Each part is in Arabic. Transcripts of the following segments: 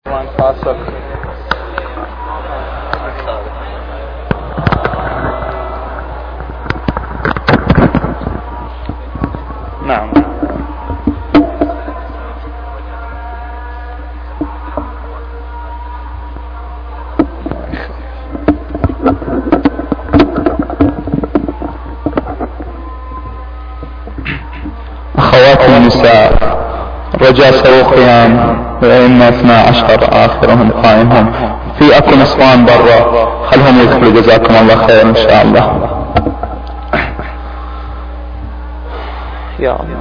نعم. أخواتي النساء رجاء سووا قيام، وإما 12 آخرهم قائمهم، في أكو نسوان برا خلهم يدخلوا جزاكم الله خير إن شاء الله. يا الله.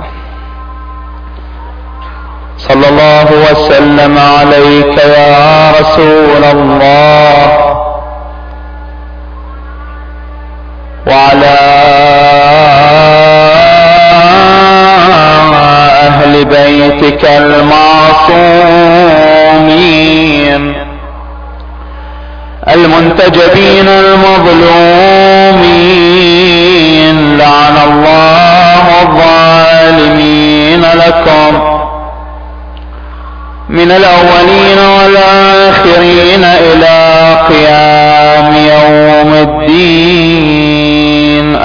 صلى الله وسلم عليك يا رسول الله وعلى أهل بيتك المعصومين المنتجبين المظلومين، لعن الله الظالمين لكم من الأولين والآخرين إلى قيام يوم الدين.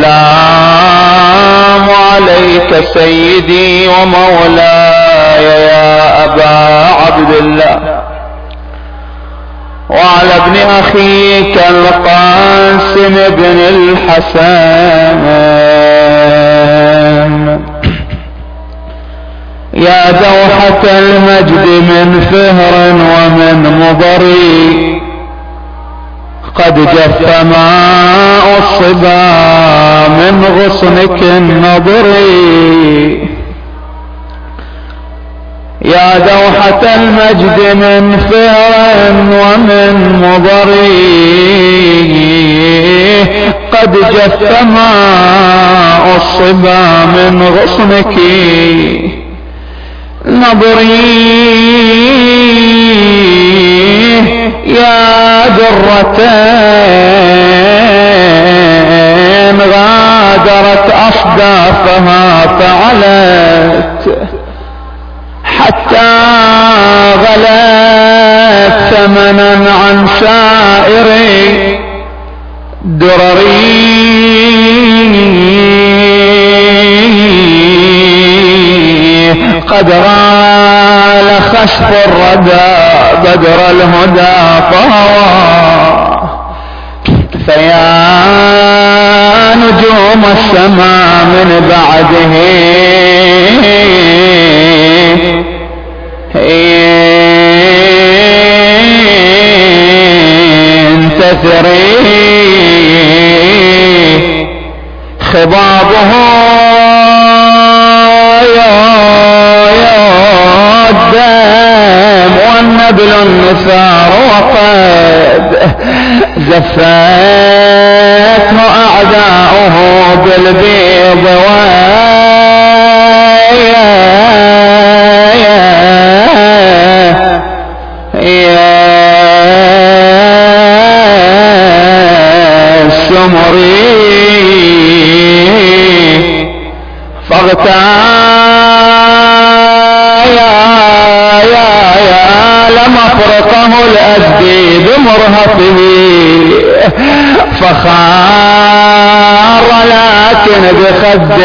السلام عليك سيدي ومولاي يا أبا عبد الله، وعلى ابن أخيك القاسم بن الحسن، يا دوحة المجد من فهر ومن مضري، قد جف ماء الصبا من غصنك النضري، يا دوحة المجد من فهر ومن مضري، قد جف ماء الصبا من غصنك نظري، يا درتين غادرت أصدافها فعلت، حتى غلت ثمنا عن سائر درري، قد غال خسف الردى بدر الهدى فهوى، فيا نجوم السماء من بعده انتثري، خضابه الدم والنبل النثار، وقد زفته أعداؤه بالبيض السمري، لمفرقه الأزدي بمرهفه، فخار لكن بخد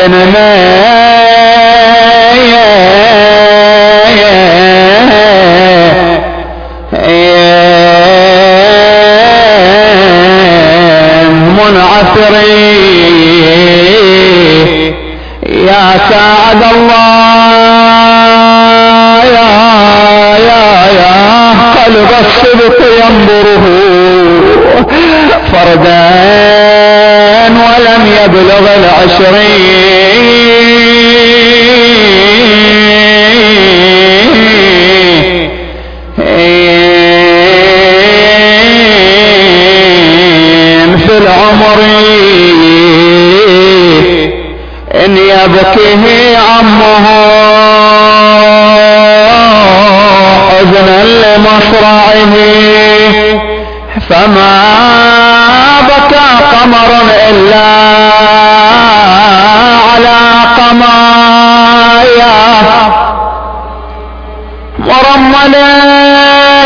منعثري، يا سعد الله يا قلب الصدق ينظره فردا ولم يبلغ 20 في العمر، إن يبكيه عمه حزنا لمصرعه، فما بكى قمر إلا على قمايا مرملا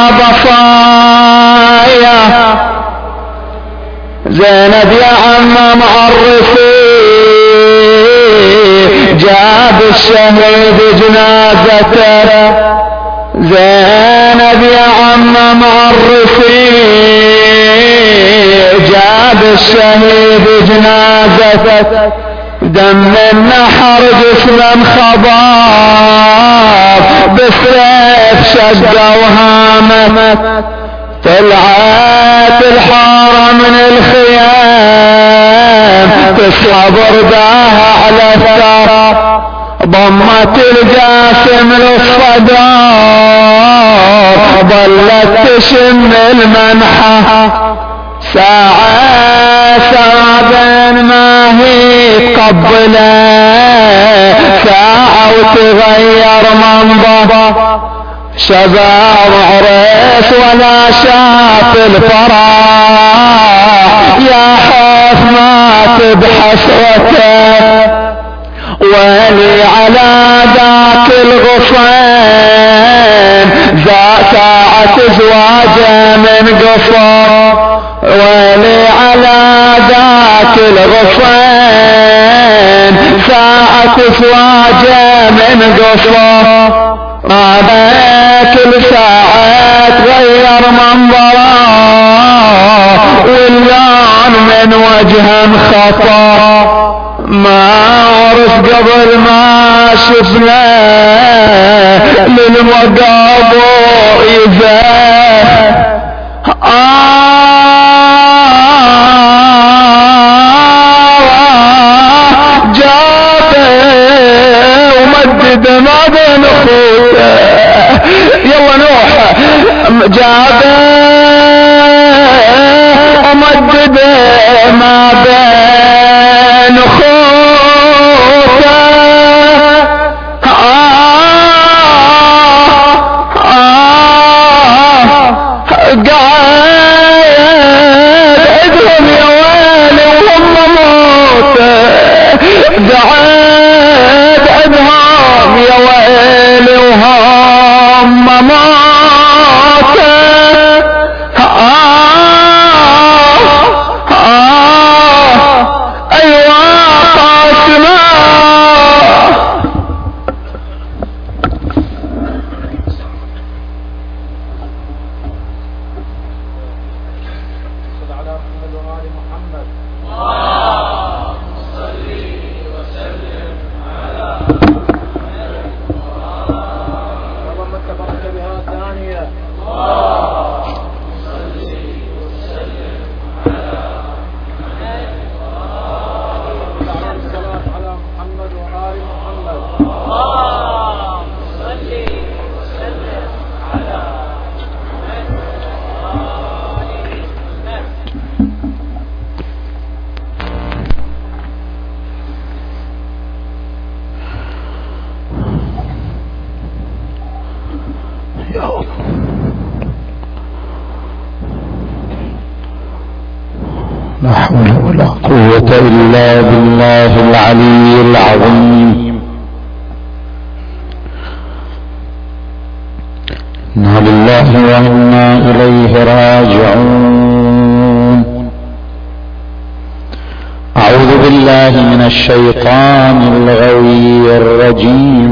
بصايا زينب يا عم معرفي جاب الشهيد جنازته زينب يا عم معرفي جاب الشهيد جنازته دم النحر جسم خضاب بالسيف شقه وهامت طلعت الحارة من الخيام تسحب رداها على الثرى ضمت الجاسم للصدار ظلت تشم المنحة ساعة بين ما هي تقبله ساعة وتغير منظره شباب عريس ولا شاف الفرح يا حيف مات بحسرته ويلي على ذاك الغصين ساعة زواجه من قصر ويلي على ذاك الغصين ساعة زواجه من قصر هذا كل ساعة تغير منظره واللون من وجهه خطر ما عرف قبل ما شفنا للمقاب يزاه جابه ومدد ما بين اخوته يلا نوح جابه ومدد ما بين اخوته قاعد عدهم يا ويلي وهم موته قاعد عدهم يا ويلي وهم موته ايوه قاسمه لا حول ولا قوة إلا بالله العلي العظيم. إنا لله وإنا إليه راجعون. أعوذ بالله من الشيطان الغوي الرجيم.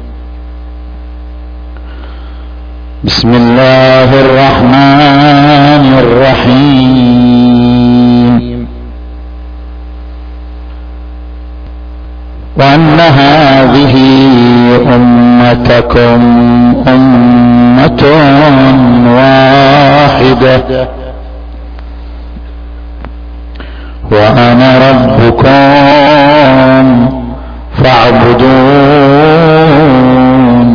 بسم الله الرحمن الرحيم. وأن هذه أمتكم أمة واحدة وأنا ربكم فاعبدون.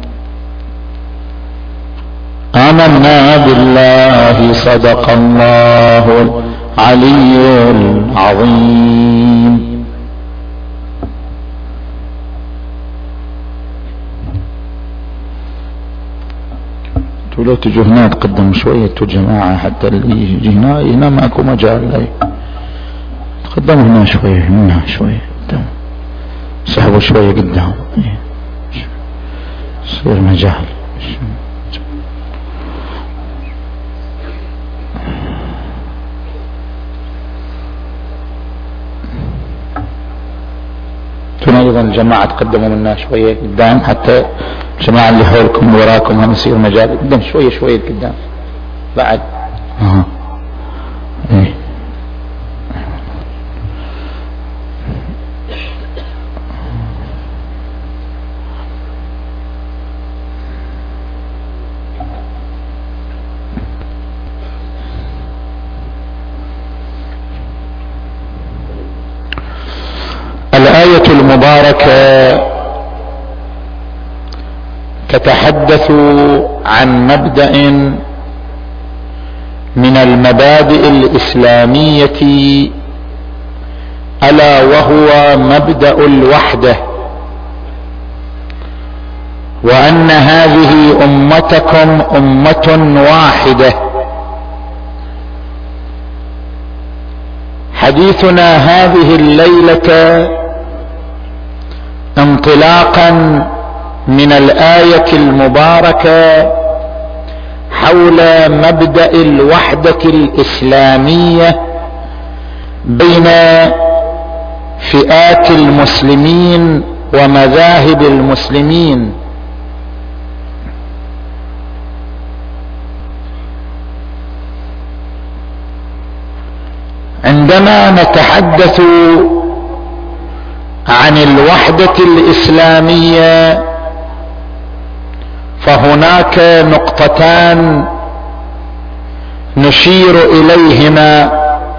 آمنا بالله صدق الله العلي العظيم. لو تجوا هنا تقدم شوية جماعة حتى اللي يجي هنا ماكو مجال. تقدموا هنا شوية هنا شوية قدام سحبوا شوية قدام يصير مجال. ايضا الجماعة تقدموا منا شوية قدام، حتى الجماعة اللي حولكم وراكم هم يصير مجال قدام شوية قدام بعد. إيه. الآية المباركة تتحدث عن مبدأ من المبادئ الإسلامية، ألا وهو مبدأ الوحدة، وأن هذه أمتكم أمة واحدة. حديثنا هذه الليلة انطلاقا من الآية المباركة حول مبدأ الوحدة الإسلامية بين فئات المسلمين ومذاهب المسلمين. عندما نتحدث عن الوحدة الإسلامية فهناك نقطتان نشير إليهما.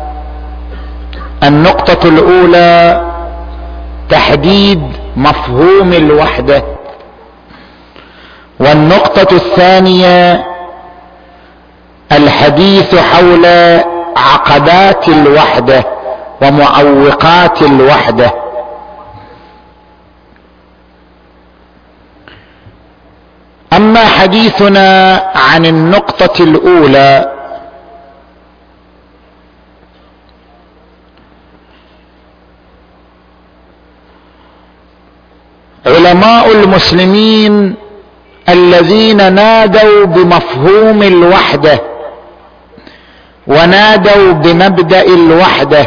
النقطة الأولى تحديد مفهوم الوحدة، والنقطة الثانية الحديث حول عقبات الوحدة ومعوقات الوحدة. أما حديثنا عن النقطة الأولى علماء المسلمين الذين نادوا بمفهوم الوحدة ونادوا بمبدأ الوحدة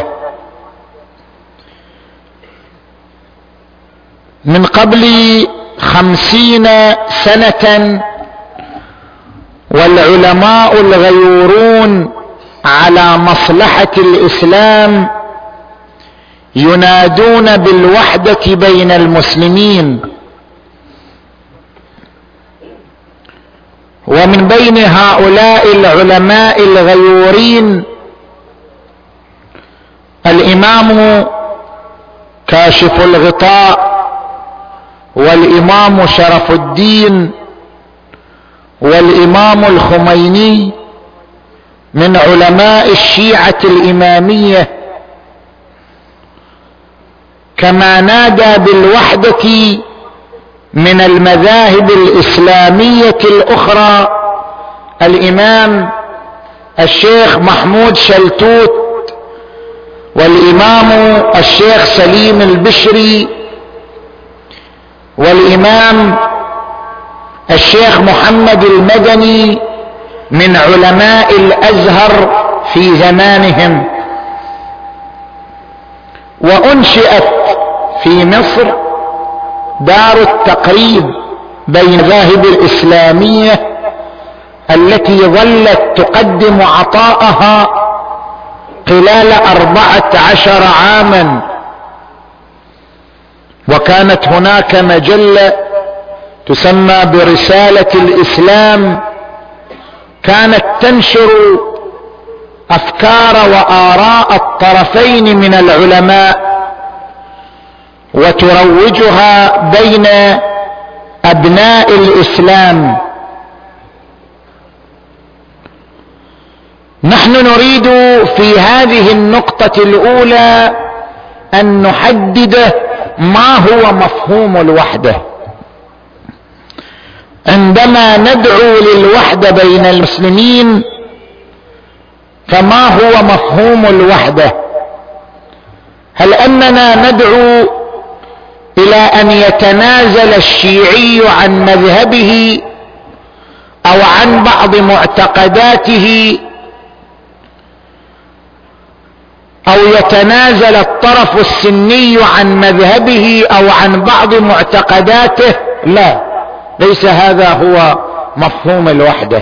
من قبل 50 سنة، والعلماء الغيورون على مصلحة الإسلام ينادون بالوحدة بين المسلمين. ومن بين هؤلاء العلماء الغيورين الإمام كاشف الغطاء، والإمام شرف الدين، والإمام الخميني من علماء الشيعة الإمامية، كما نادى بالوحدة من المذاهب الإسلامية الأخرى الإمام الشيخ محمود شلتوت، والإمام الشيخ سليم البشري، والإمام الشيخ محمد المدني من علماء الأزهر في زمانهم. وأنشئت في مصر دار التقريب بين المذاهب الإسلامية التي ظلت تقدم عطاءها خلال 14 عاما. وكانت هناك مجلة تسمى برسالة الإسلام، كانت تنشر أفكار وآراء الطرفين من العلماء وتروجها بين أبناء الإسلام. نحن نريد في هذه النقطة الأولى أن نحدد ما هو مفهوم الوحدة. عندما ندعو للوحدة بين المسلمين فما هو مفهوم الوحدة؟ هل أننا ندعو إلى أن يتنازل الشيعي عن مذهبه أو عن بعض معتقداته، أو او يتنازل الطرف السني عن مذهبه او عن بعض معتقداته، لا، ليس هذا هو مفهوم الوحدة.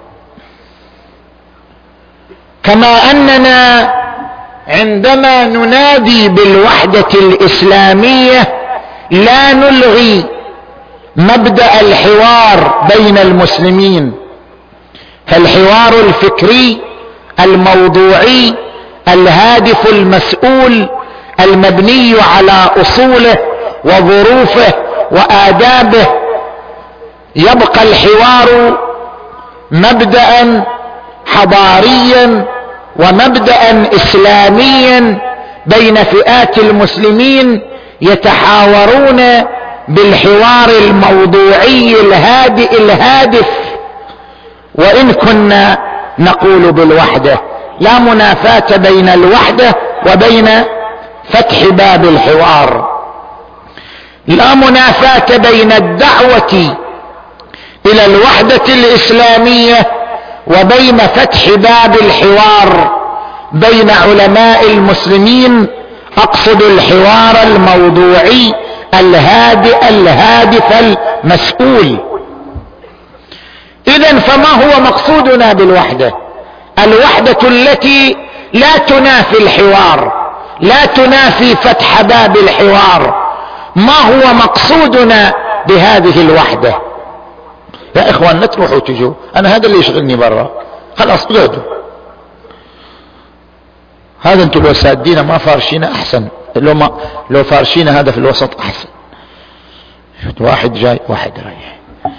كما اننا عندما ننادي بالوحدة الاسلامية لا نلغي مبدأ الحوار بين المسلمين، فالحوار الفكري الموضوعي الهادف المسؤول المبني على اصوله وظروفه وآدابه، يبقى الحوار مبدأ حضاريا ومبدأ اسلاميا بين فئات المسلمين يتحاورون بالحوار الموضوعي الهادئ الهادف. وإن كنا نقول بالوحدة، لا منافاة بين الوحدة وبين فتح باب الحوار، لا منافاة بين الدعوة إلى الوحدة الإسلامية وبين فتح باب الحوار بين علماء المسلمين، أقصد الحوار الموضوعي الهادئ الهادف المسؤول. إذن فما هو مقصودنا بالوحدة؟ الوحدة التي لا تنافي الحوار، لا تنافي فتح باب الحوار. ما هو مقصودنا بهذه الوحدة؟ يا إخوان لا تروحوا تجوا، أنا هذا اللي يشغلني برا، خلاص اقعدوا. هذا انتم لو سادين ما فارشين أحسن، لو فارشين هذا في الوسط أحسن. واحد جاي واحد رايح.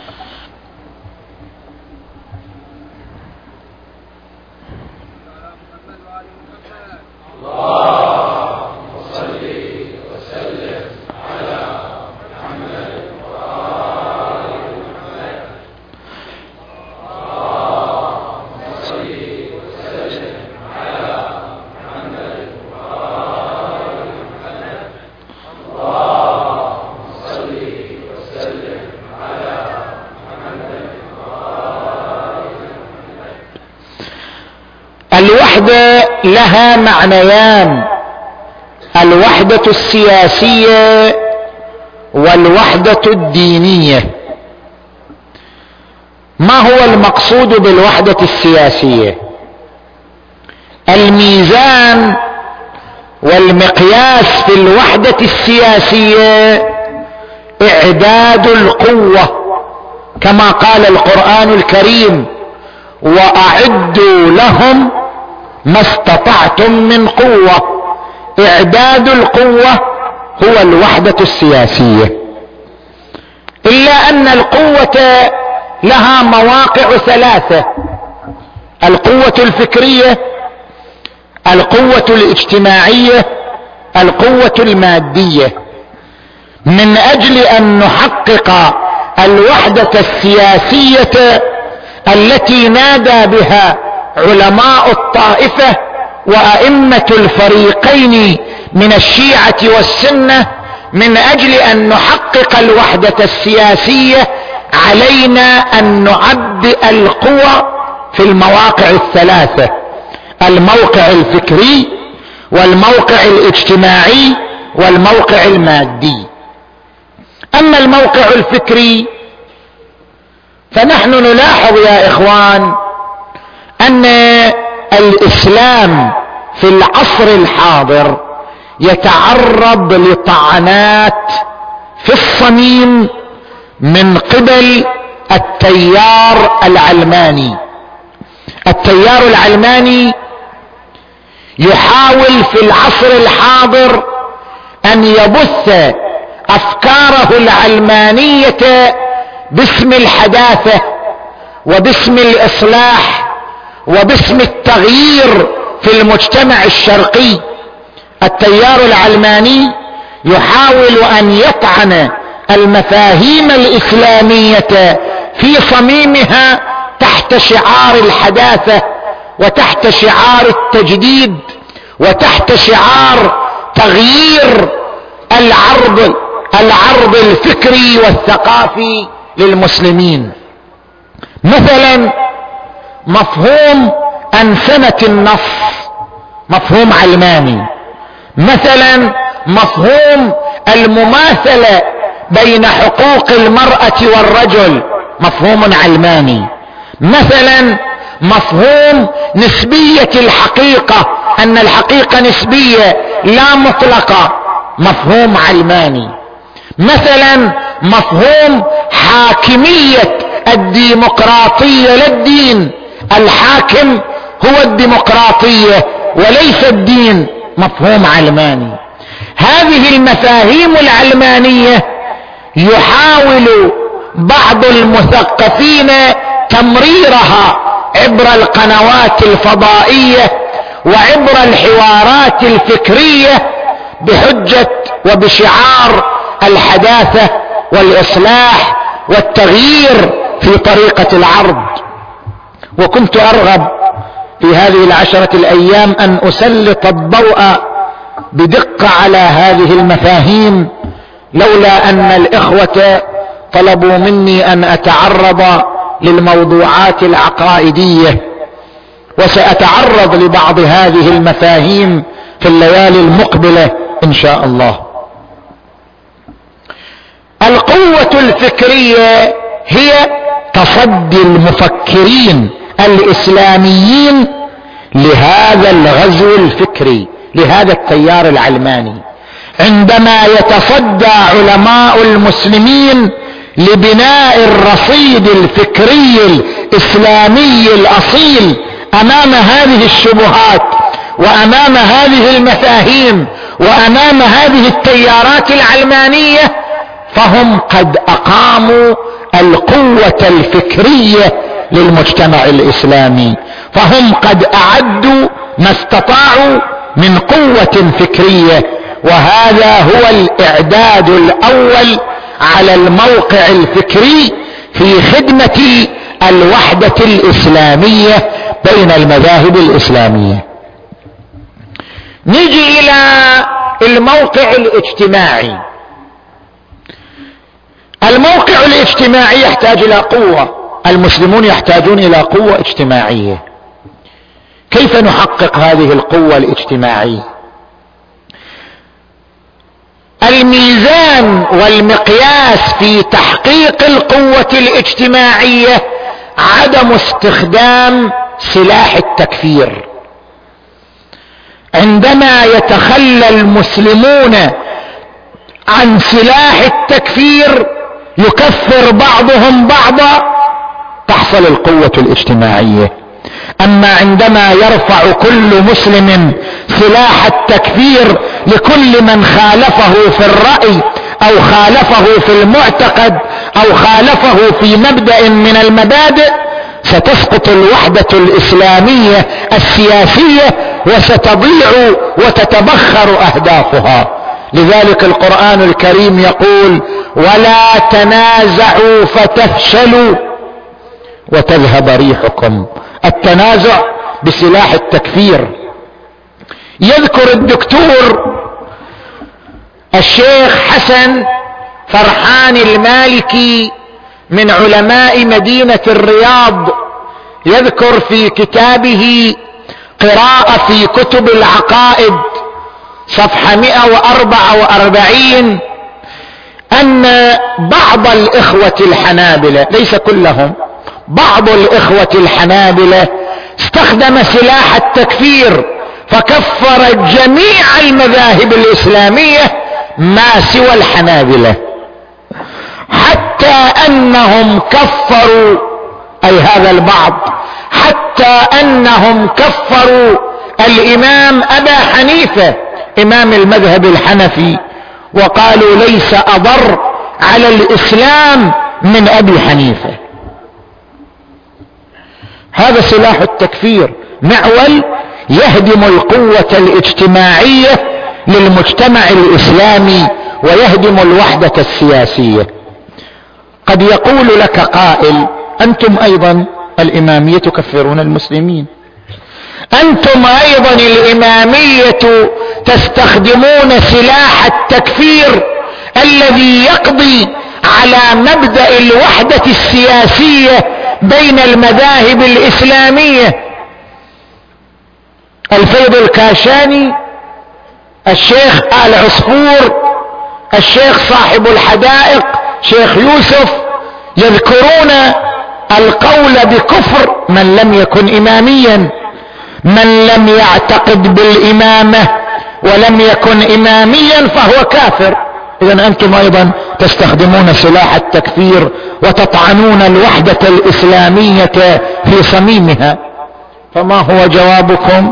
الوحدة لها معنيان: الوحدة السياسية والوحدة الدينية. ما هو المقصود بالوحدة السياسية؟ الميزان والمقياس في الوحدة السياسية إعداد القوة، كما قال القرآن الكريم: وأعدوا لهم ما استطعتم من قوة. إعداد القوة هو الوحدة السياسية. إلا أن القوة لها مواقع ثلاثة: القوة الفكرية، القوة الاجتماعية، القوة المادية. من أجل أن نحقق الوحدة السياسية التي نادى بها علماء الطائفة وأئمة الفريقين من الشيعة والسنة، من أجل أن نحقق الوحدة السياسية علينا أن نعبئ القوى في المواقع الثلاثة: الموقع الفكري والموقع الاجتماعي والموقع المادي. أما الموقع الفكري فنحن نلاحظ يا إخوان أن الإسلام في العصر الحاضر يتعرض لطعنات في الصميم من قبل التيار العلماني. التيار العلماني يحاول في العصر الحاضر أن يبث أفكاره العلمانية باسم الحداثة وباسم الإصلاح وباسم التغيير في المجتمع الشرقي. التيار العلماني يحاول أن يطعن المفاهيم الإسلامية في صميمها تحت شعار الحداثة وتحت شعار التجديد وتحت شعار تغيير العرض الفكري والثقافي للمسلمين. مثلا مفهوم أنسنة النص، مفهوم علماني. مثلا مفهوم المماثلة بين حقوق المرأة والرجل مفهوم علماني. مثلا مفهوم نسبية الحقيقة، أن الحقيقة نسبية لا مطلقة، مفهوم علماني. مثلا مفهوم حاكمية الديمقراطية للدين، الحاكم هو الديمقراطية وليس الدين، مفهوم علماني. هذه المفاهيم العلمانية يحاول بعض المثقفين تمريرها عبر القنوات الفضائية وعبر الحوارات الفكرية بحجة وبشعار الحداثة والإصلاح والتغيير في طريقة العرض. وكنت أرغب في هذه 10 الأيام أن أسلط الضوء بدقة على هذه المفاهيم، لولا أن الإخوة طلبوا مني أن أتعرض للموضوعات العقائدية، وسأتعرض لبعض هذه المفاهيم في الليالي المقبلة إن شاء الله. القوة الفكرية هي تصدي المفكرين الإسلاميين لهذا الغزو الفكري، لهذا التيار العلماني. عندما يتصدى علماء المسلمين لبناء الرصيد الفكري الإسلامي الأصيل أمام هذه الشبهات وأمام هذه المفاهيم وأمام هذه التيارات العلمانية، فهم قد أقاموا القوة الفكرية للمجتمع الإسلامي، فهم قد أعدوا ما استطاعوا من قوة فكرية، وهذا هو الإعداد الأول على الموقع الفكري في خدمة الوحدة الإسلامية بين المذاهب الإسلامية. نجي إلى الموقع الاجتماعي. الموقع الاجتماعي يحتاج إلى قوة، المسلمون يحتاجون إلى قوة اجتماعية. كيف نحقق هذه القوة الاجتماعية؟ الميزان والمقياس في تحقيق القوة الاجتماعية عدم استخدام سلاح التكفير. عندما يتخلى المسلمون عن سلاح التكفير يكفر بعضهم بعضا تحصل القوة الاجتماعية. أما عندما يرفع كل مسلم سلاح التكفير لكل من خالفه في الرأي أو خالفه في المعتقد أو خالفه في مبدأ من المبادئ، ستسقط الوحدة الإسلامية السياسية وستضيع وتتبخر أهدافها. لذلك القرآن الكريم يقول: ولا تنازعوا فتفشلوا وتذهب ريحكم. التنازع بسلاح التكفير. يذكر الدكتور الشيخ حسن فرحان المالكي من علماء مدينة الرياض، يذكر في كتابه قراءة في كتب العقائد صفحة 144 أن بعض الإخوة الحنابلة، ليس كلهم، بعض الإخوة الحنابلة استخدم سلاح التكفير فكفر جميع المذاهب الإسلامية ما سوى الحنابلة، حتى أنهم كفروا، أي هذا البعض، حتى أنهم كفروا الإمام أبا حنيفة إمام المذهب الحنفي، وقالوا ليس أضر على الإسلام من أبي حنيفة. هذا سلاح التكفير، معول يهدم القوة الاجتماعية للمجتمع الإسلامي ويهدم الوحدة السياسية. قد يقول لك قائل: أنتم أيضا الإمامية تكفرون المسلمين، أنتم أيضا الإمامية تستخدمون سلاح التكفير الذي يقضي على مبدأ الوحدة السياسية بين المذاهب الإسلامية. الفيض الكاشاني الشيخ آل عصفور، الشيخ صاحب الحدائق، شيخ يوسف، يذكرون القول بكفر من لم يكن إماميا، من لم يعتقد بالإمامة ولم يكن إماميا فهو كافر. إذا أنتم أيضا تستخدمون سلاح التكفير وتطعنون الوحدة الإسلامية في صميمها. فما هو جوابكم؟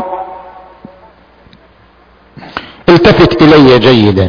التفت إلي جيدا.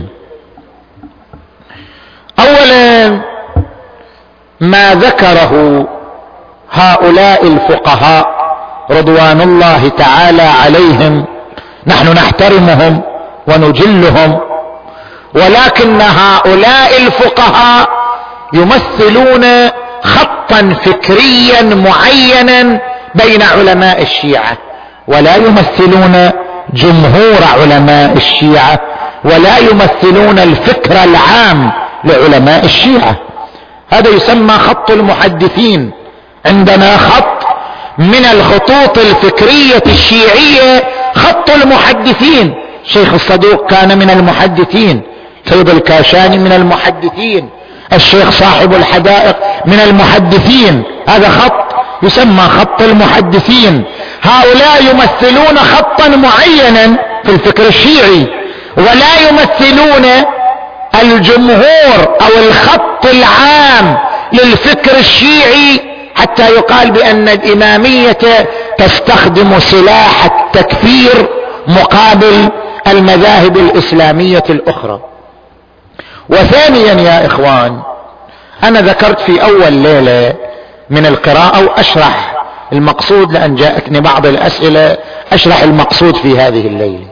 أولا ما ذكره هؤلاء الفقهاء رضوان الله تعالى عليهم نحن نحترمهم ونجلهم، ولكن هؤلاء الفقهاء يمثلون خطا فكريا معينا بين علماء الشيعة، ولا يمثلون جمهور علماء الشيعة، ولا يمثلون الفكر العام لعلماء الشيعة. هذا يسمى خط المحدثين. عندنا خط من الخطوط الفكرية الشيعية خط المحدثين. شيخ الصدوق كان من المحدثين، سيد الكاشاني من المحدثين، الشيخ صاحب الحدائق من المحدثين. هذا خط يسمى خط المحدثين. هؤلاء يمثلون خطا معينا في الفكر الشيعي، ولا يمثلون الجمهور او الخط العام للفكر الشيعي، حتى يقال بان الامامية تستخدم سلاح التكفير مقابل المذاهب الاسلامية الاخرى. وثانيا يا اخوان، انا ذكرت في اول ليلة من القراءة واشرح المقصود، لان جاءتني بعض الاسئلة اشرح المقصود في هذه الليلة.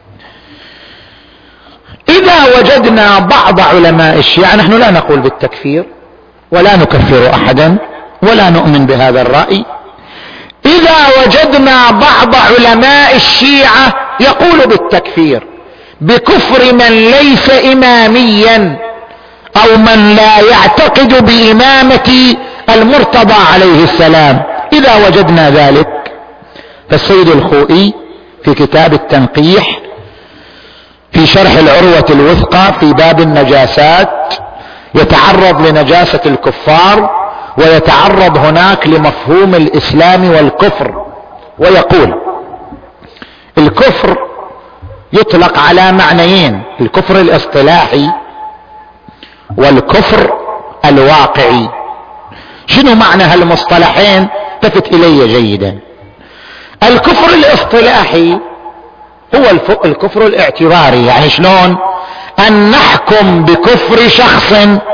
اذا وجدنا بعض علماء الشيعة، نحن لا نقول بالتكفير ولا نكفر احدا ولا نؤمن بهذا الرأي، اذا وجدنا بعض علماء الشيعة يقول بالتكفير، بكفر من ليس اماميا او من لا يعتقد بامامة المرتضى عليه السلام، اذا وجدنا ذلك فالسيد الخوئي في كتاب التنقيح في شرح العروة الوثقى في باب النجاسات يتعرض لنجاسة الكفار ويتعرض هناك لمفهوم الإسلام والكفر، ويقول الكفر يطلق على معنيين: الكفر الاصطلاحي والكفر الواقعي. شنو معنى هالمصطلحين؟ التفت إلي جيدا. الكفر الاصطلاحي هو الكفر الاعتباري، يعني شلون ان نحكم بكفر شخص،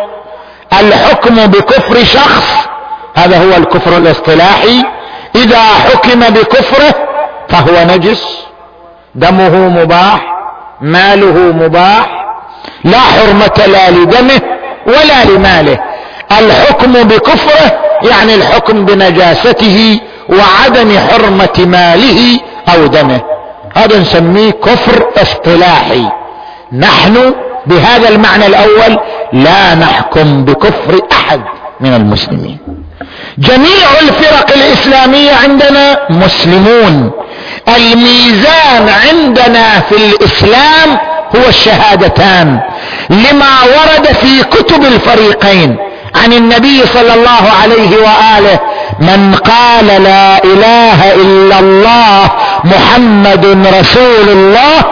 الحكم بكفر شخص هذا هو الكفر الاصطلاحي. اذا حكم بكفره فهو نجس، دمه مباح، ماله مباح، لا حرمة لا لدمه ولا لماله. الحكم بكفره يعني الحكم بنجاسته وعدم حرمة ماله او دمه، هذا نسميه كفر اصطلاحي. نحن بهذا المعنى الاول لا نحكم بكفر احد من المسلمين. جميع الفرق الاسلامية عندنا مسلمون. الميزان عندنا في الاسلام هو الشهادتان، لما ورد في كتب الفريقين عن النبي صلى الله عليه وآله: من قال لا اله الا الله محمد رسول الله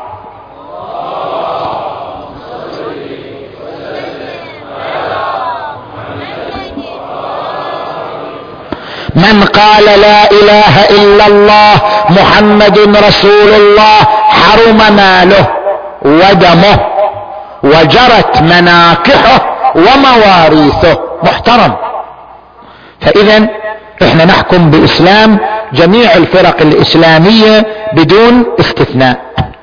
من قال لا اله الا الله محمد رسول الله حرم ماله ودمه وجرت مناكحه ومواريثه، محترم. فاذا احنا نحكم باسلام جميع الفرق الاسلامية بدون استثناء.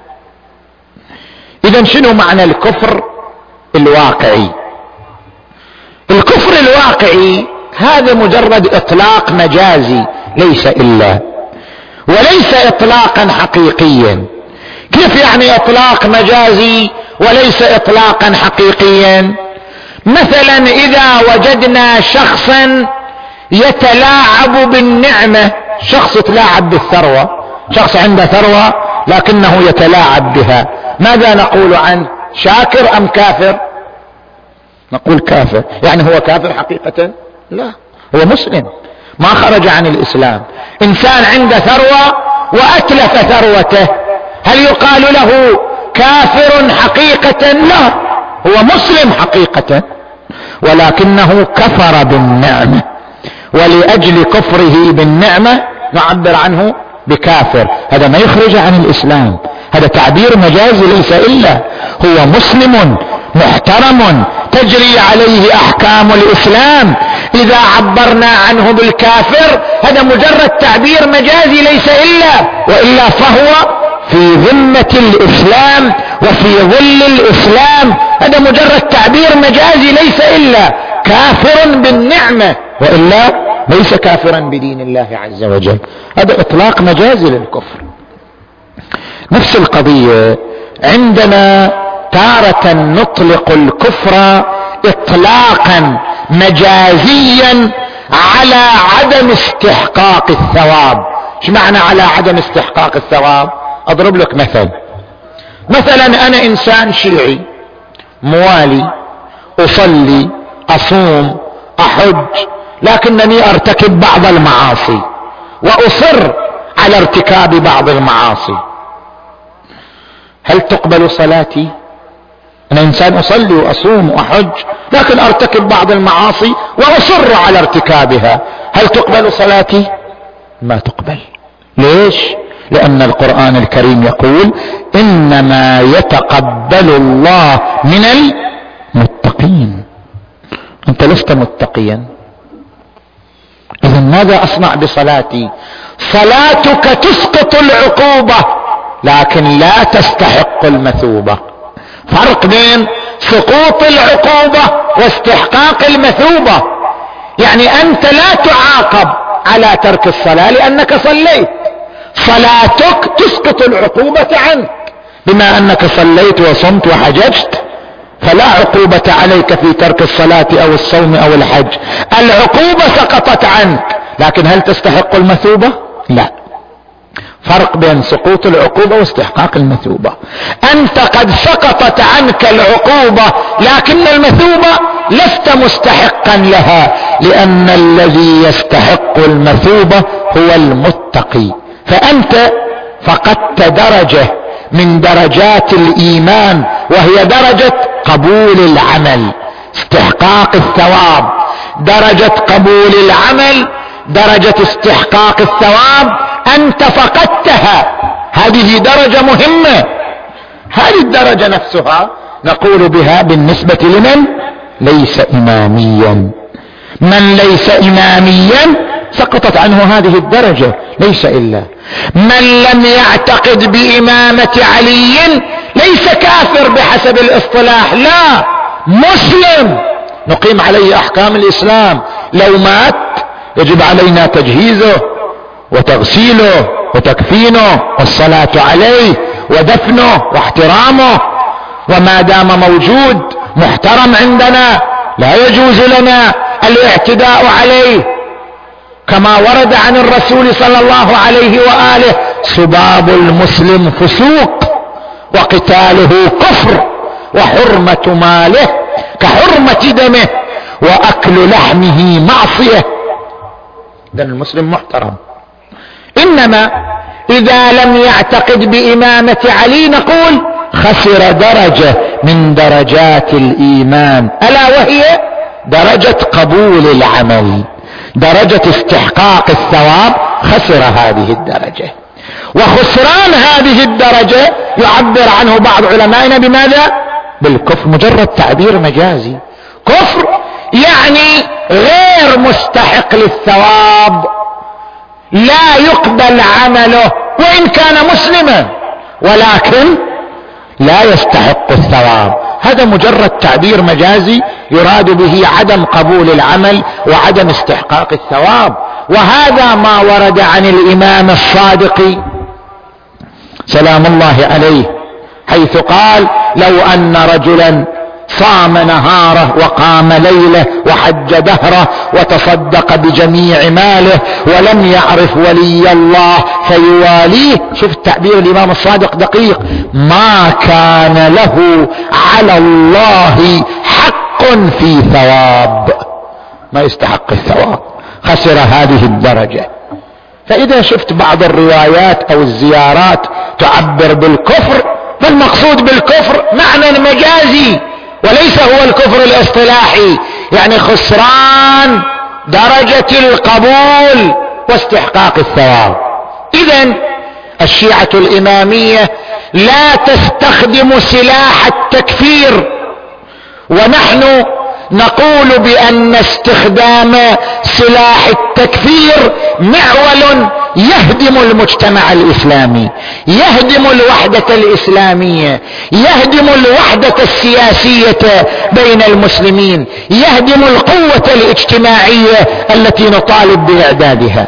اذا شنو معنى الكفر الواقعي؟ الكفر الواقعي هذا مجرد اطلاق مجازي ليس الا، وليس اطلاقا حقيقيا. كيف يعني اطلاق مجازي وليس اطلاقا حقيقيا؟ مثلا اذا وجدنا شخصا يتلاعب بالنعمة، شخص يتلاعب بالثروة، شخص عنده ثروة لكنه يتلاعب بها، ماذا نقول عنه؟ شاكر أم كافر؟ نقول كافر. يعني هو كافر حقيقة؟ لا، هو مسلم ما خرج عن الإسلام. إنسان عنده ثروة وأتلف ثروته، هل يقال له كافر حقيقة؟ لا، هو مسلم حقيقة، ولكنه كفر بالنعمة، ولأجل كفره بالنعمة نعبر عنه بكافر. هذا ما يخرج عن الإسلام، هذا تعبير مجازي ليس إلا. هو مسلم محترم تجري عليه أحكام الإسلام، إذا عبرنا عنه بالكافر هذا مجرد تعبير مجازي ليس إلا، وإلا فهو في ذمة الإسلام وفي ظل الإسلام، هذا مجرد تعبير مجازي ليس إلا كافر بالنعمة، وإلا ليس كافرا بدين الله عز وجل. هذا إطلاق مجازي للكفر. نفس القضية عندنا تارة نطلق الكفر إطلاقا مجازيا على عدم استحقاق الثواب. ايش معنى على عدم استحقاق الثواب؟ اضرب لك مثلا انا انسان شيعي موالي، اصلي اصوم احج، لكنني ارتكب بعض المعاصي واصر على ارتكاب بعض المعاصي، هل تقبل صلاتي؟ انا انسان اصلي واصوم واحج لكن ارتكب بعض المعاصي واصر على ارتكابها، هل تقبل صلاتي؟ ما تقبل. ليش؟ لان القرآن الكريم يقول انما يتقبل الله من المتقين. انت لست متقيا، اذا ماذا اصنع بصلاتي؟ صلاتك تسقط العقوبة لكن لا تستحق المثوبة. فرق بين سقوط العقوبة واستحقاق المثوبة. يعني انت لا تعاقب على ترك الصلاة لانك صليت، صلاتك تسقط العقوبة عنك، بما انك صليت وصمت وحججت فلا عقوبة عليك في ترك الصلاة او الصوم او الحج، العقوبة سقطت عنك، لكن هل تستحق المثوبة؟ لا. فرق بين سقوط العقوبة واستحقاق المثوبة. انت قد سقطت عنك العقوبة لكن المثوبة لست مستحقا لها، لان الذي يستحق المثوبة هو المتقي. فانت فقدت درجة من درجات الايمان وهي درجة قبول العمل، استحقاق الثواب. درجة قبول العمل، درجة استحقاق الثواب، انت فقدتها. هذه درجة مهمة. هذه الدرجة نفسها نقول بها بالنسبة لمن ليس اماميا. من ليس اماميا سقطت عنه هذه الدرجة ليس الا. من لم يعتقد بامامة علي ليس كافر بحسب الاصطلاح، لا، مسلم نقيم عليه احكام الاسلام. لو مات يجب علينا تجهيزه وتغسيله وتكفينه والصلاة عليه ودفنه واحترامه، وما دام موجود محترم عندنا لا يجوز لنا الاعتداء عليه، كما ورد عن الرسول صلى الله عليه وآله: سباب المسلم فسوق وقتاله كفر وحرمة ماله كحرمة دمه وأكل لحمه معصية. إذن المسلم محترم. إنما إذا لم يعتقد بإمامة علي نقول خسر درجة من درجات الإيمان، ألا وهي درجة قبول العمل، درجة استحقاق الثواب. خسر هذه الدرجة، وخسران هذه الدرجة يعبر عنه بعض علمائنا بماذا؟ بالكفر. مجرد تعبير مجازي. كفر يعني غير مستحق للثواب، لا يقبل عمله وإن كان مسلما، ولكن لا يستحق الثواب. هذا مجرد تعبير مجازي يراد به عدم قبول العمل وعدم استحقاق الثواب. وهذا ما ورد عن الإمام الصادق سلام الله عليه، حيث قال: لو أن رجلا صام نهاره وقام ليله وحج دهره وتصدق بجميع ماله ولم يعرف ولي الله فيواليه. شوف تعبير الإمام الصادق دقيق: ما كان له على الله حق في ثواب، ما يستحق الثواب، خسر هذه الدرجة. فإذا شفت بعض الروايات أو الزيارات تعبر بالكفر، فالمقصود بالكفر معنى مجازي وليس هو الكفر الاصطلاحي، يعني خسران درجة القبول واستحقاق الثواب. إذن الشيعة الإمامية لا تستخدم سلاح التكفير، ونحن نقول بأن استخدام سلاح التكفير معول يهدم المجتمع الإسلامي، يهدم الوحدة الإسلامية، يهدم الوحدة السياسية بين المسلمين، يهدم القوة الاجتماعية التي نطالب بإعدادها.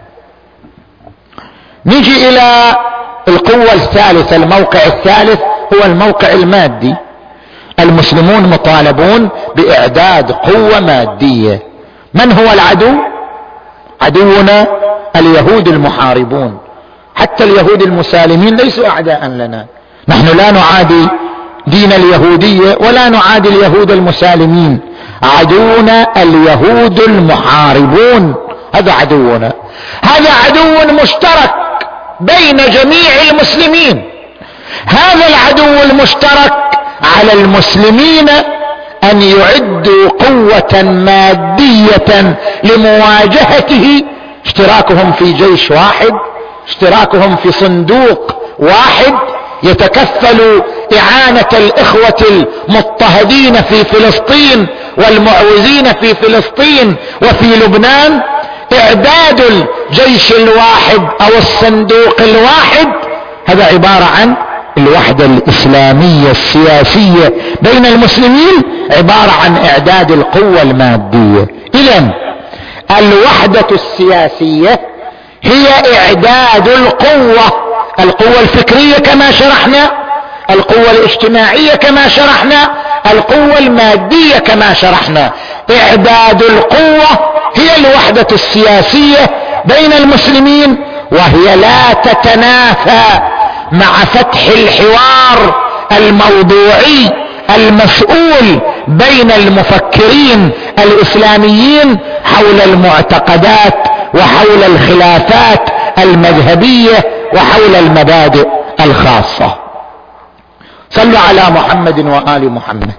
نجي إلى القوة الثالثة، الموقع الثالث هو الموقع المادي. المسلمون مطالبون بإعداد قوة مادية. من هو العدو؟ عدونا اليهود المحاربون. حتى اليهود المسالمين ليسوا أعداء لنا، نحن لا نعادي دين اليهودية ولا نعادي اليهود المسالمين، عدونا اليهود المحاربون، هذا عدونا، هذا عدو مشترك بين جميع المسلمين. هذا العدو المشترك على المسلمين أن يعدوا قوة مادية لمواجهته، اشتراكهم في جيش واحد، اشتراكهم في صندوق واحد يتكفل إعانة الإخوة المضطهدين في فلسطين والمعوزين في فلسطين وفي لبنان. إعداد الجيش الواحد أو الصندوق الواحد هذا عبارة عن الوحدة الإسلامية السياسية بين المسلمين، عبارة عن إعداد القوة المادية. إذن الوحدة السياسية هي إعداد القوة الفكرية كما شرحنا، القوة الاجتماعية كما شرحنا، القوة المادية كما شرحنا. إعداد القوة هي الوحدة السياسية بين المسلمين، وهي لا تتنافى مع فتح الحوار الموضوعي المسؤول بين المفكرين الإسلاميين حول المعتقدات وحول الخلافات المذهبية وحول المبادئ الخاصة. صلوا على محمد وآل محمد.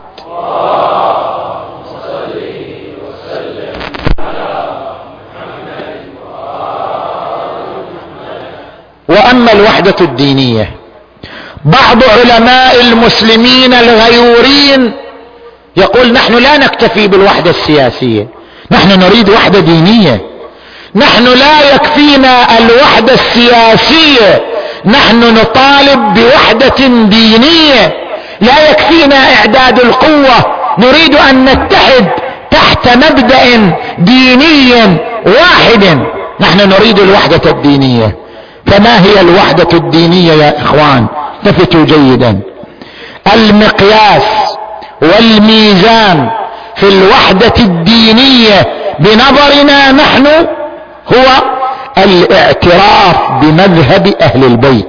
وأما الوحدة الدينية، بعض علماء المسلمين الغيورين يقول نحن لا نكتفي بالوحدة السياسية، نحن نريد وحدة دينية، نحن لا يكفينا الوحدة السياسية، نحن نطالب بوحدة دينية، لا يكفينا إعداد القوة، نريد أن نتحد تحت مبدأ ديني واحد، نحن نريد الوحدة الدينية. فما هي الوحدة الدينية يا إخوان؟ التفتوا جيدا. المقياس والميزان في الوحدة الدينية بنظرنا نحن هو الاعتراف بمذهب أهل البيت.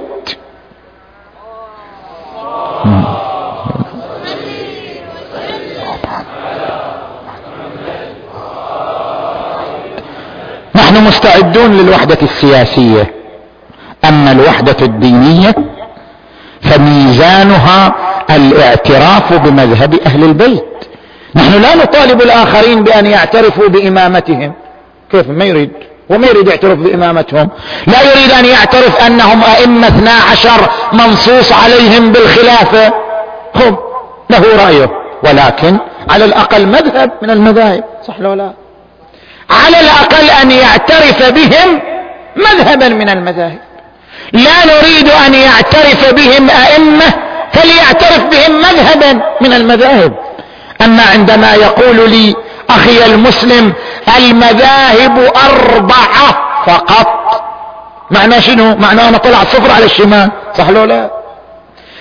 نحن مستعدون للوحدة السياسية، أما الوحدة الدينية فميزانها الاعتراف بمذهب أهل البيت. نحن لا نطالب الآخرين بأن يعترفوا بإمامتهم، كيف؟ ما يريد، وما يريد يعترف بإمامتهم، لا يريد أن يعترف أنهم أئمة 12 منصوص عليهم بالخلافة، هم له رأيه، ولكن على الأقل مذهب من المذاهب، صح ولا لا؟ على الأقل أن يعترف بهم مذهبا من المذاهب. لا نريد أن يعترف بهم أئمة، فليعترف بهم مذهبا من المذاهب. أما عندما يقول لي أخي المسلم المذاهب 4 فقط، معنى شنو؟ معنى أنا طلع 0 على الشمال، صح ولا لا؟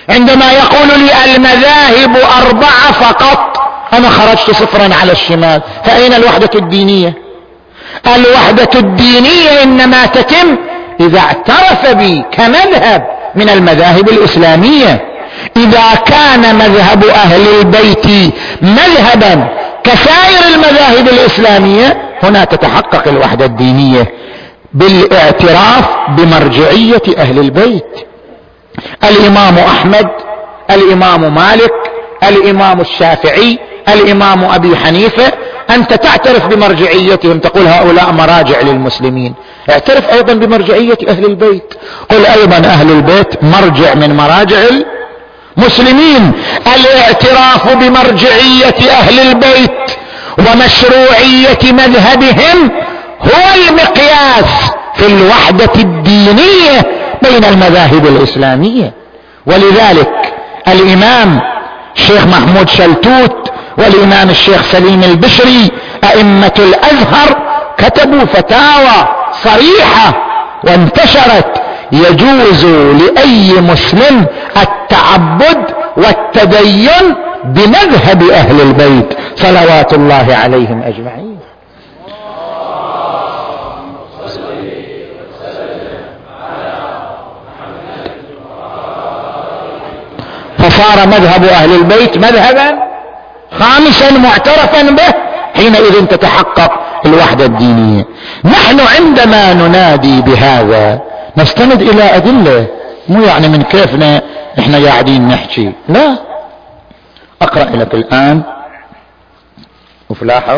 عندما يقول لي المذاهب 4 فقط، أنا خرجت صفرا على الشمال. فأين الوحدة الدينية؟ الوحدة الدينية إنما تتم إذا اعترف بي كمذهب من المذاهب الإسلامية. إذا كان مذهب أهل البيت مذهبا كسائر المذاهب الإسلامية، هنا تتحقق الوحدة الدينية بالاعتراف بمرجعية أهل البيت. الإمام أحمد، الإمام مالك، الإمام الشافعي، الإمام أبي حنيفة، أنت تعترف بمرجعيتهم، تقول هؤلاء مراجع للمسلمين. اعترف أيضا بمرجعية أهل البيت، قل أيضا أهل البيت مرجع من مراجع المسلمين. الاعتراف بمرجعية أهل البيت ومشروعية مذهبهم هو المقياس في الوحدة الدينية بين المذاهب الإسلامية. ولذلك الإمام الشيخ محمود شلتوت والإمام الشيخ سليم البشري أئمة الأزهر كتبوا فتاوى صريحة وانتشرت يجوز لأي مسلم التعبد والتدين بمذهب أهل البيت صلوات الله عليهم أجمعين. فصار مذهب أهل البيت مذهبا خامسا معترفا به، حينئذ تتحقق الوحدة الدينية. نحن عندما ننادي بهذا نستند إلى أدلة، مو يعني من كيفنا نحن قاعدين نحكي، لا. أقرأ لك الآن وفلاحظ.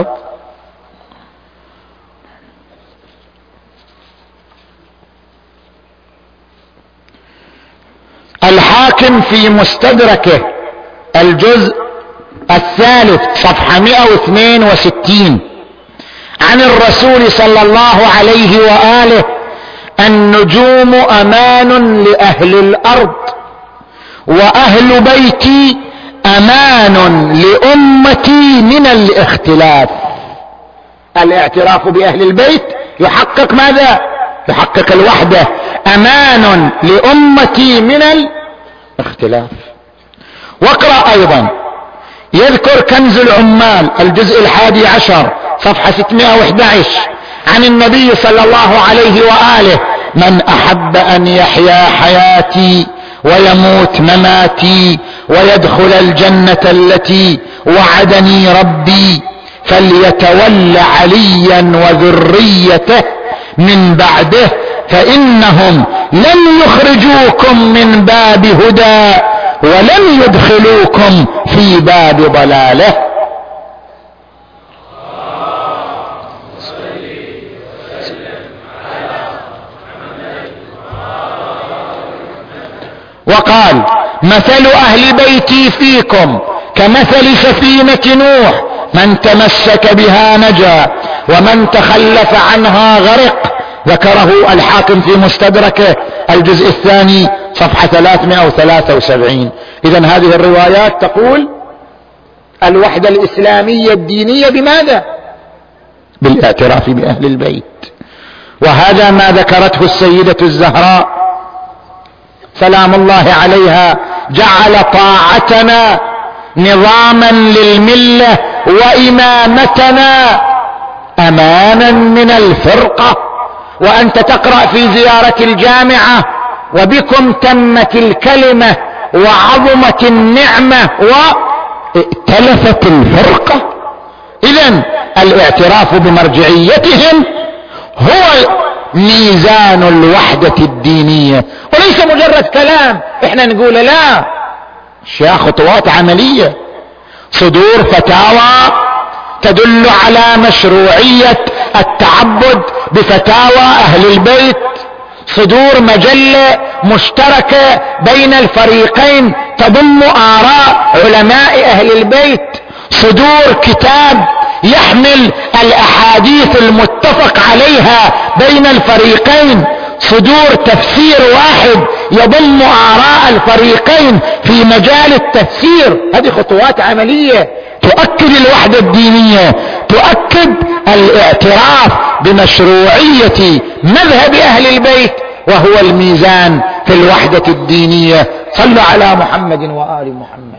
الحاكم في مستدركه الجزء 3 صفحة 162 عن الرسول صلى الله عليه وآله: النجوم أمان لأهل الأرض، وأهل بيتي أمان لأمتي من الاختلاف. الاعتراف بأهل البيت يحقق ماذا؟ يحقق الوحدة. أمان لأمتي من الاختلاف. واقرأ أيضا يذكر كنز العمال الجزء 11 صفحة 611 عن النبي صلى الله عليه وآله: من أحب أن يحيا حياتي ويموت مماتي ويدخل الجنة التي وعدني ربي فليتول عليا وذريته من بعده، فإنهم لن يخرجوكم من باب هدى ولن يدخلوكم في باب ضلاله. وقال: مثل أهل بيتي فيكم كمثل سفينة نوح، من تمسك بها نجا ومن تخلف عنها غرق. ذكره الحاكم في مستدركه الجزء 2 صفحة 373. إذن هذه الروايات تقول الوحدة الإسلامية الدينية بماذا؟ بالاعتراف بأهل البيت. وهذا ما ذكرته السيدة الزهراء سلام الله عليها: جعل طاعتنا نظاما للملة وإمامتنا أمانا من الفرقة. وأنت تقرأ في زيارة الجامعة: وبكم تمت الكلمة وعظمت النعمة وائتلفت الفرقة. إذن الاعتراف بمرجعيتهم هو ميزان الوحدة الدينية، وليس مجرد كلام احنا نقول لا، اشياء خطوات عملية. صدور فتاوى تدل على مشروعية التعبد بفتاوى أهل البيت، صدور مجلة مشتركة بين الفريقين تضم آراء علماء أهل البيت، صدور كتاب يحمل الأحاديث المتفق عليها بين الفريقين، صدور تفسير واحد يضم آراء الفريقين في مجال التفسير. هذه خطوات عملية تؤكد الوحدة الدينية، تؤكد الاعتراف بمشروعية مذهب أهل البيت، وهو الميزان في الوحدة الدينية صلوا على محمد وآل محمد.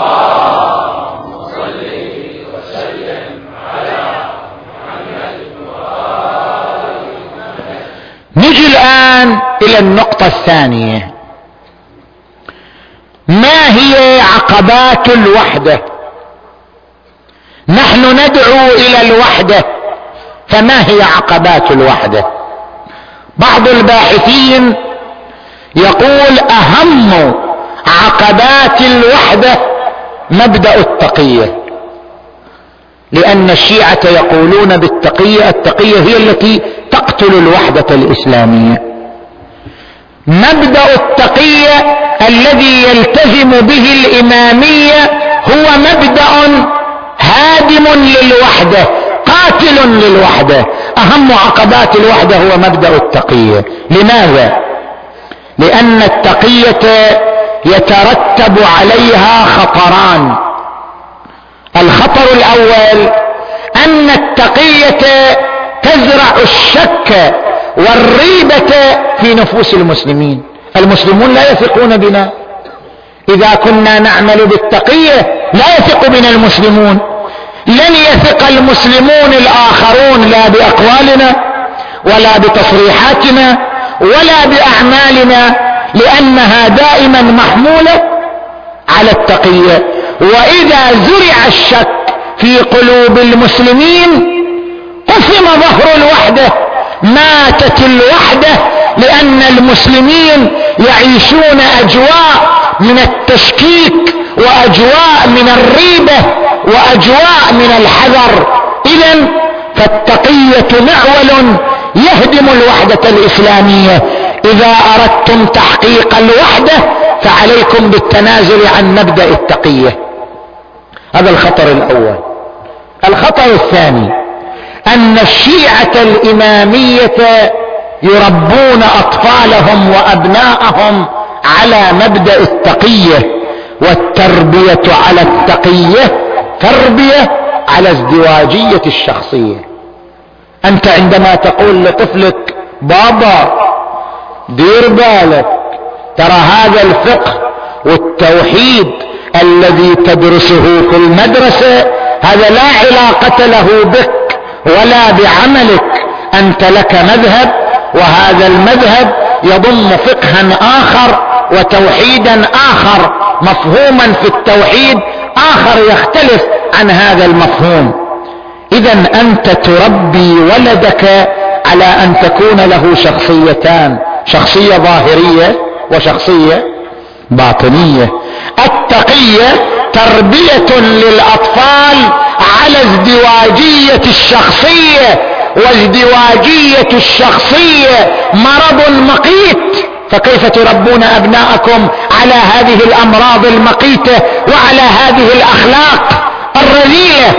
نجي الآن إلى النقطة الثانية. ما هي عقبات الوحدة؟ نحن ندعو إلى الوحدة، فما هي عقبات الوحدة؟ بعض الباحثين يقول أهم عقبات الوحدة مبدأ التقية، لأن الشيعة يقولون بالتقية، التقية هي التي تقتل الوحدة الإسلامية. مبدأ التقية الذي يلتزم به الإمامية هو مبدأ هادم للوحدة، قاتل للوحدة. أهم عقبات الوحدة هو مبدأ التقية. لماذا؟ لأن التقية يترتب عليها خطران. الخطر الأول أن التقية تزرع الشك والريبة في نفوس المسلمين. المسلمون لا يثقون بنا. إذا كنا نعمل بالتقية لا يثق بنا المسلمون، لن يثق المسلمون الآخرون لا بأقوالنا ولا بتصريحاتنا ولا بأعمالنا، لأنها دائما محمولة على التقية. وإذا زرع الشك في قلوب المسلمين قسم ظهر الوحدة، ماتت الوحدة، لأن المسلمين يعيشون أجواء من التشكيك وأجواء من الريبة وأجواء من الحذر. إذن فالتقية معول يهدم الوحدة الإسلامية. إذا أردتم تحقيق الوحدة فعليكم بالتنازل عن مبدأ التقية. هذا الخطر الأول. الخطر الثاني أن الشيعة الإمامية يربون أطفالهم وأبناءهم على مبدأ التقية، والتربية على التقية تربية على ازدواجية الشخصية. أنت عندما تقول لطفلك بابا دير بالك، ترى هذا الفقه والتوحيد الذي تدرسه في المدرسة هذا لا علاقة له بك ولا بعملك، أنت لك مذهب، وهذا المذهب يضم فقها آخر وتوحيدا آخر، مفهوما في التوحيد آخر يختلف عن هذا المفهوم. إذن أنت تربي ولدك على أن تكون له شخصيتان، شخصية ظاهرية وشخصية باطنية. التقية تربية للأطفال على ازدواجية الشخصية، وازدواجية الشخصية مرض مقيت، فكيف تربون أبناءكم على هذه الأمراض المقيتة وعلى هذه الأخلاق الرذيلة؟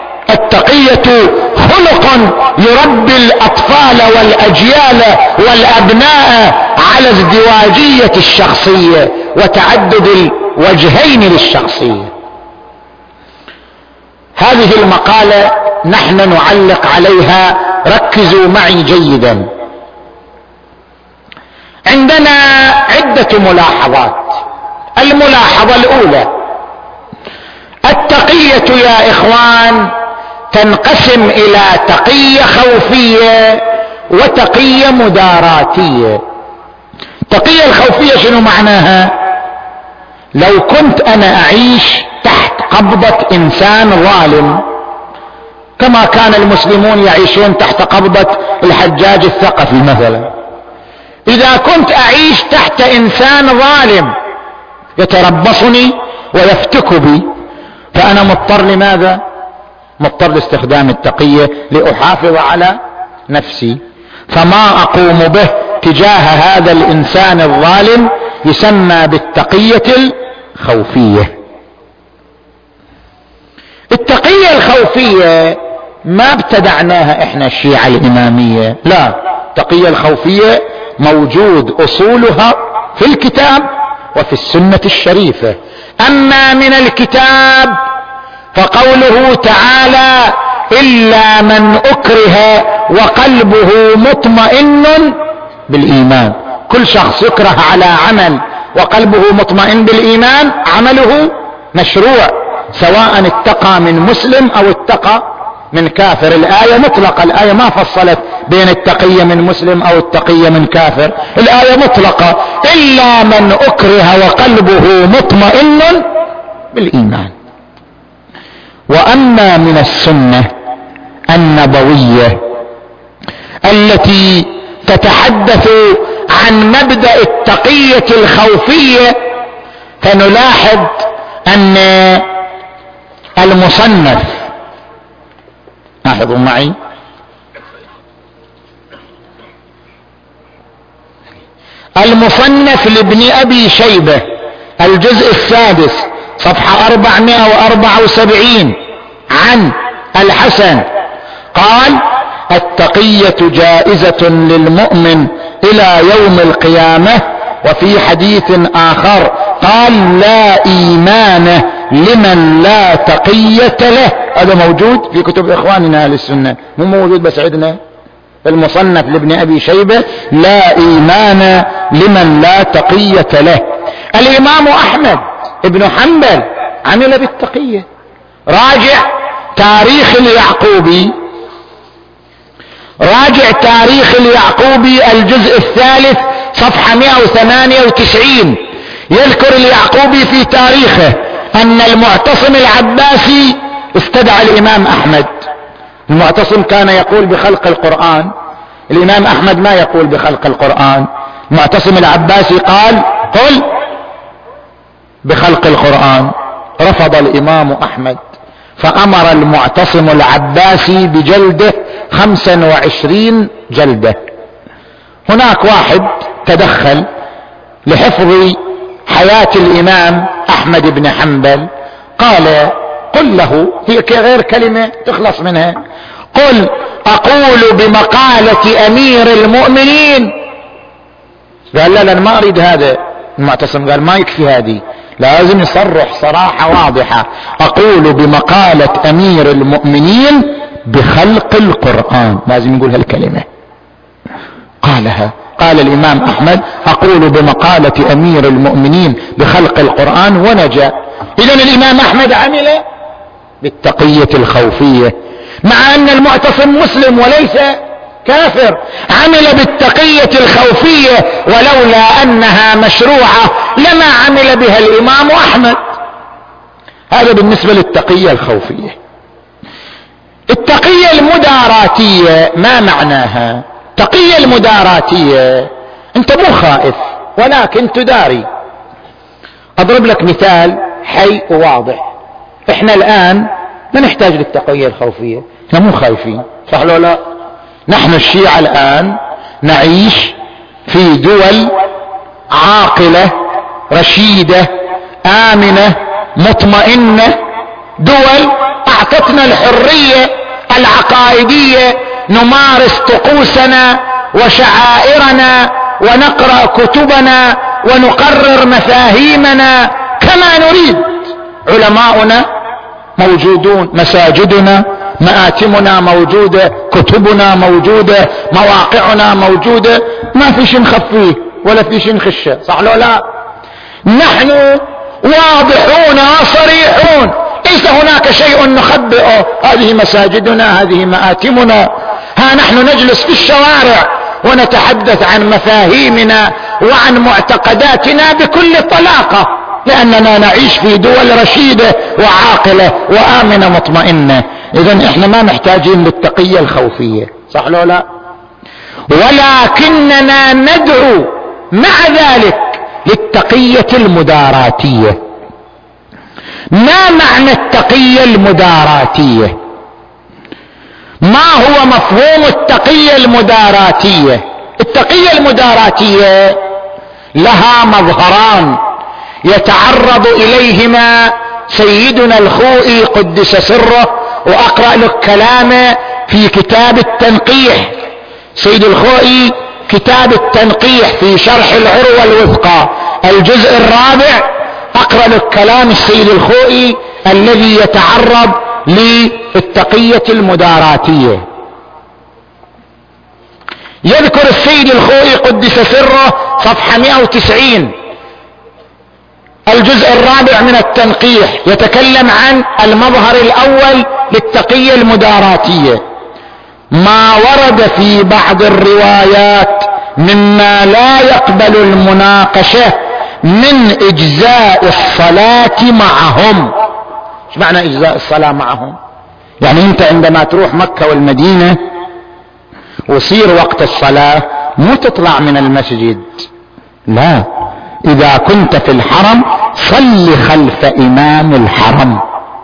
التقية خلق يربي الأطفال والأجيال والأبناء على ازدواجية الشخصية وتعدد الوجهين للشخصية. هذه المقالة نحن نعلق عليها، ركزوا معي جيدا. عندنا عدة ملاحظات. الملاحظة الأولى: التقية يا إخوان تنقسم إلى تقية خوفية وتقية مداراتية. التقية الخوفية شنو معناها؟ لو كنت أنا أعيش تحت قبضة إنسان ظالم كما كان المسلمون يعيشون تحت قبضة الحجاج الثقفي مثلا، إذا كنت أعيش تحت إنسان ظالم يتربصني ويفتك بي، فأنا مضطر لماذا؟ مضطر لاستخدام التقية لأحافظ على نفسي. فما أقوم به تجاه هذا الإنسان الظالم يسمى بالتقية الخوفية. التقية الخوفية ما ابتدعناها احنا الشيعة الإمامية، لا، التقية الخوفية موجود أصولها في الكتاب وفي السنة الشريفة. أما من الكتاب فقوله تعالى: إلا من أكره وقلبه مطمئن بالإيمان. كل شخص يكره على عمل وقلبه مطمئن بالإيمان عمله مشروع، سواء اتقى من مسلم أو اتقى من كافر. الآية مطلقة، الآية ما فصلت بين التقي من مسلم أو التقي من كافر، الآية مطلقة، إلا من أكره وقلبه مطمئن بالإيمان. وأما من السنة النبوية التي تتحدث عن مبدأ التقية الخوفية، فنلاحظ أن المصنف، لاحظوا معي، المصنف لابن أبي شيبة الجزء السادس صفحة 474 عن الحسن قال: التقية جائزة للمؤمن إلى يوم القيامة. وفي حديث آخر قال: لا إيمان لمن لا تقية له. هذا موجود في كتب إخواننا أهل السنة، مو موجود بس عندنا. المصنف لابن أبي شيبة: لا إيمان لمن لا تقية له. الإمام أحمد ابن حنبل عمل بالتقية. راجع تاريخ اليعقوبي، راجع تاريخ اليعقوبي الجزء الثالث صفحة 198. يذكر اليعقوبي في تاريخه أن المعتصم العباسي استدعى الإمام أحمد. المعتصم كان يقول بخلق القرآن، الإمام أحمد ما يقول بخلق القرآن. المعتصم العباسي قال: قل بخلق القرآن. رفض الإمام أحمد، فأمر المعتصم العباسي بجلده 25 جلدة. هناك واحد تدخل لحفظ حياة الإمام أحمد بن حنبل، قال: قل له، هي غير كلمة تخلص منها، قل أقول بمقالة أمير المؤمنين. قال: لا ما أريد هذا. المعتصم قال: ما يكفي هذه، لازم يصرح صراحة واضحة، أقول بمقالة أمير المؤمنين بخلق القرآن، لازم يقول هالكلمة. قالها، قال الإمام أحمد: أقول بمقالة أمير المؤمنين بخلق القرآن، ونجا. إذن الإمام أحمد عمل بالتقية الخوفية، مع أن المعتصم مسلم وليس كافر، عمل بالتقية الخوفية، ولولا أنها مشروعة لما عمل بها الإمام أحمد. هذا بالنسبة للتقية الخوفية. التقية المداراتية ما معناها؟ التقية المداراتية انت مو خائف ولكن تداري. اضرب لك مثال حي وواضح. احنا الان ما نحتاج للتقية الخوفية، احنا مو خايفين، صح لو لا؟ نحن الشيعة الان نعيش في دول عاقلة رشيدة آمنة مطمئنة، دول اعطتنا الحرية العقائدية، نمارس طقوسنا وشعائرنا ونقرأ كتبنا ونقرر مفاهيمنا كما نريد. علماؤنا موجودون، مساجدنا، مآتمنا موجودة، كتبنا موجودة، مواقعنا موجودة، ما في شيء نخفيه ولا في شيء نخشه، صح لو لا؟ نحن واضحون وصريحون، ليس هناك شيء نخبئه. هذه مساجدنا، هذه مآتمنا، ها نحن نجلس في الشوارع ونتحدث عن مفاهيمنا وعن معتقداتنا بكل طلاقة، لأننا نعيش في دول رشيدة وعاقلة وآمنة مطمئنة. إذن احنا ما محتاجين للتقية الخوفية، صح لو لا؟ ولكننا ندعو مع ذلك للتقية المداراتية. ما معنى التقية المداراتية؟ ما هو مفهوم التقية المداراتية؟ التقية المداراتية لها مظهران يتعرض إليهما سيدنا الخوئي قدس سره، وأقرأ لك كلامه في كتاب التنقيح. سيد الخوئي كتاب التنقيح في شرح العروة الوثقى الجزء الرابع، أقرأ لك كلام السيد الخوئي الذي يتعرض للتقية المداراتية. يذكر السيد الخوئي قدس سره صفحة 190 الجزء الرابع من التنقيح يتكلم عن المظهر الأول للتقية المداراتية، ما ورد في بعض الروايات مما لا يقبل المناقشة من إجزاء الصلاة معهم. ايش معنى إجزاء الصلاة معهم؟ يعني انت عندما تروح مكة والمدينة وصير وقت الصلاة مو تطلع من المسجد، لا، إذا كنت في الحرم صل خلف إمام الحرم.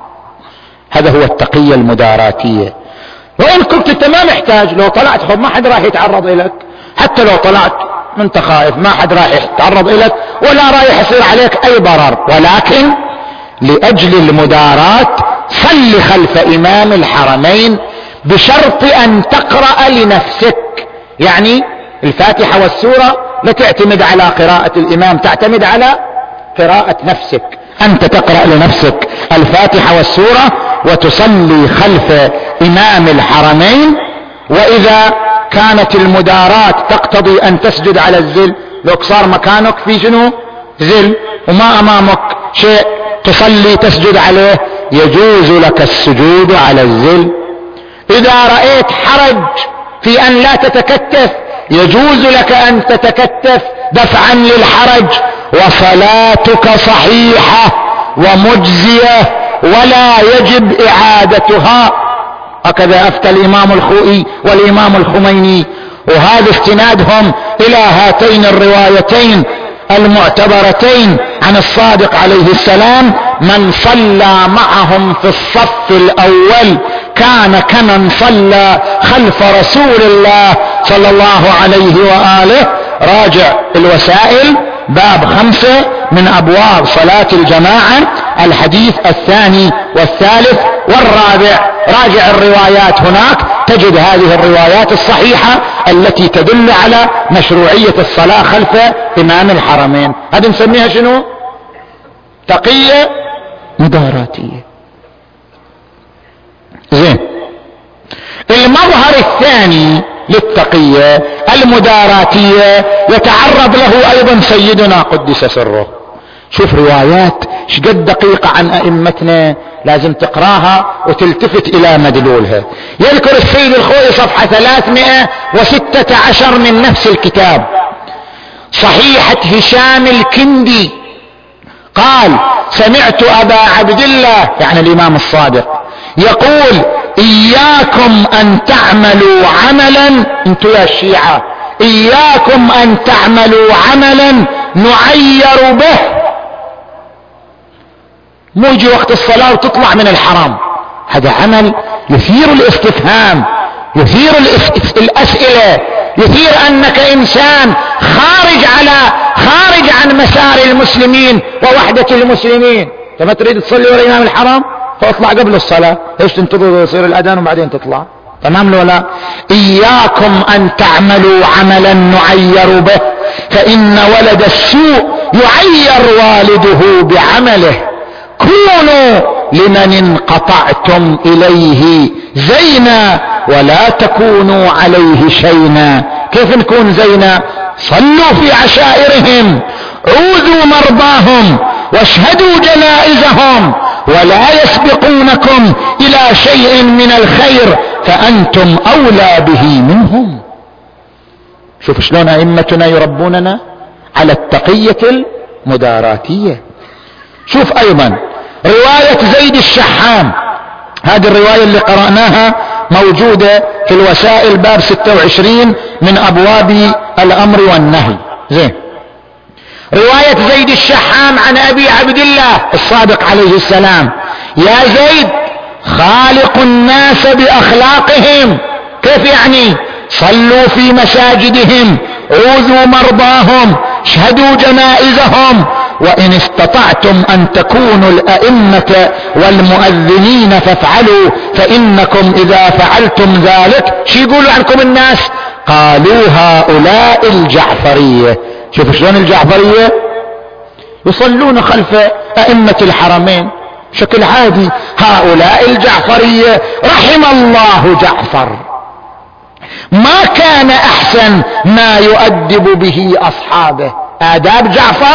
هذا هو التقية المداراتية. وإن كنت انت ما محتاج، لو طلعت خب ما حد راح يتعرض إليك، حتى لو طلعت انت خائف ما حد راح يتعرض إليك ولا راح يصير عليك أي ضرر، ولكن لأجل المدارات صل خلف إمام الحرمين بشرط أن تقرأ لنفسك. يعني الفاتحة والسورة لا تعتمد على قراءة الإمام، تعتمد على قراءة نفسك. أنت تقرأ لنفسك الفاتحة والسورة وتصلي خلف إمام الحرمين. وإذا كانت المدارات تقتضي أن تسجد على الذل، لو صار مكانك في شنو ذل وما أمامك شيء تصلي تسجد عليه، يجوز لك السجود على الذل. إذا رأيت حرج في أن لا تتكتف يجوز لك أن تتكتف دفعا للحرج، وصلاتك صحيحة ومجزية ولا يجب إعادتها. هكذا أفتى الإمام الخوئي والإمام الخميني، وهذا استنادهم إلى هاتين الروايتين المعتبرتين عن الصادق عليه السلام: من صلى معهم في الصف الأول كان كمن صلى خلف رسول الله صلى الله عليه وآله. راجع الوسائل باب 5 من أبواب صلاة الجماعة، الحديث 2 والثالث والرابع. راجع الروايات، هناك تجد هذه الروايات الصحيحة التي تدل على مشروعية الصلاة خلف إمام الحرمين. هذه نسميها شنو؟ تقية مداراتية. زين. المظهر الثاني للتقية المداراتية يتعرض له أيضا سيدنا قدس سره. شوف روايات شقد دقيقة عن أئمتنا، لازم تقراها وتلتفت إلى مدلولها. يذكر السيد الخوئي صفحة 316 من نفس الكتاب صحيحة هشام الكندي قال: سمعت أبا عبد الله يعني الإمام الصادق يقول: إياكم أن تعملوا عملا، انتوا يا الشيعة، إياكم أن تعملوا عملا نعير به. مو يجي وقت الصلاة وتطلع من الحرام، هذا عمل يثير الاستفهام، يثير الأسئلة، يثير أنك إنسان خارج عن مسار المسلمين ووحدة المسلمين. لما تريد تصلي وراء إمام الحرام فاطلع قبل الصلاة، ليش تنتظر يصير الأذان وبعدين تطلع؟ تمام لو لا؟ إياكم أن تعملوا عملا نعير به، فإن ولد السوء يعير والده بعمله. كونوا لمن انقطعتم إليه زينا ولا تكونوا عليه شينا. كيف نكون زينا؟ صلوا في عشائرهم، عوذوا مرضاهم، واشهدوا جنائزهم، ولا يسبقونكم إلى شيء من الخير فأنتم أولى به منهم. شوف شلون أئمتنا يربوننا على التقية المداراتية. شوف أيضا رواية زيد الشحام، هذه الرواية اللي قرأناها موجودة في الوسائل باب 26 من أبواب الأمر والنهي. زين. رواية زيد الشحام عن أبي عبد الله الصادق عليه السلام: يا زيد خالق الناس بأخلاقهم. كيف يعني؟ صلوا في مساجدهم، عوذوا مرضاهم، اشهدوا جنائزهم، وإن استطعتم أن تكونوا الأئمة والمؤذنين فافعلوا، فإنكم إذا فعلتم ذلك شو يقولوا عنكم الناس؟ قالوا هؤلاء الجعفرية. شوف شلون الجعفرية يصلون خلف أئمة الحرمين بشكل عادي. هؤلاء الجعفرية رحم الله جعفر، ما كان أحسن ما يؤدب به أصحابه. آداب جعفر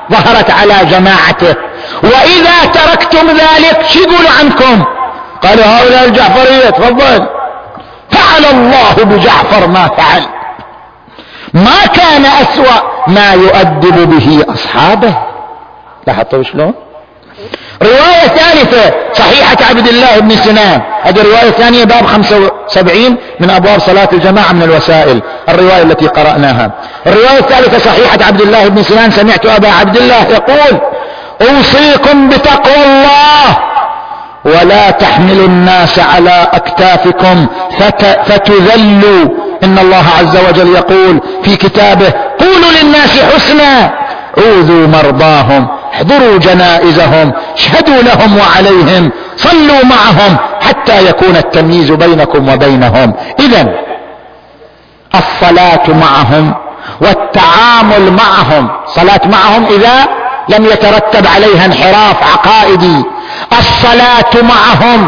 ظهرت على جماعته. وإذا تركتم ذلك شو يقولوا عنكم؟ قالوا هؤلاء الجعفرية. تفضل. فعل الله بجعفر ما فعل، ما كان أسوأ ما يؤدب به أصحابه. لاحظتوا شلون؟ رواية ثالثة صحيحة عبد الله بن سنان، هذه رواية ثانية باب 75 من أبواب صلاة الجماعة من الوسائل، الرواية التي قرأناها. الرواية الثالثة صحيحة عبد الله بن سنان، سمعت أبا عبد الله يقول: أوصيكم بتقوى الله ولا تحملوا الناس على أكتافكم فتذلوا. إن الله عز وجل يقول في كتابه: قولوا للناس حسنا، عوذوا مرضاهم، احضروا جنائزهم، اشهدوا لهم وعليهم، صلوا معهم حتى يكون التمييز بينكم وبينهم. إذن الصلاة معهم والتعامل معهم، صلاة معهم إذا لم يترتب عليها انحراف عقائدي، الصلاة معهم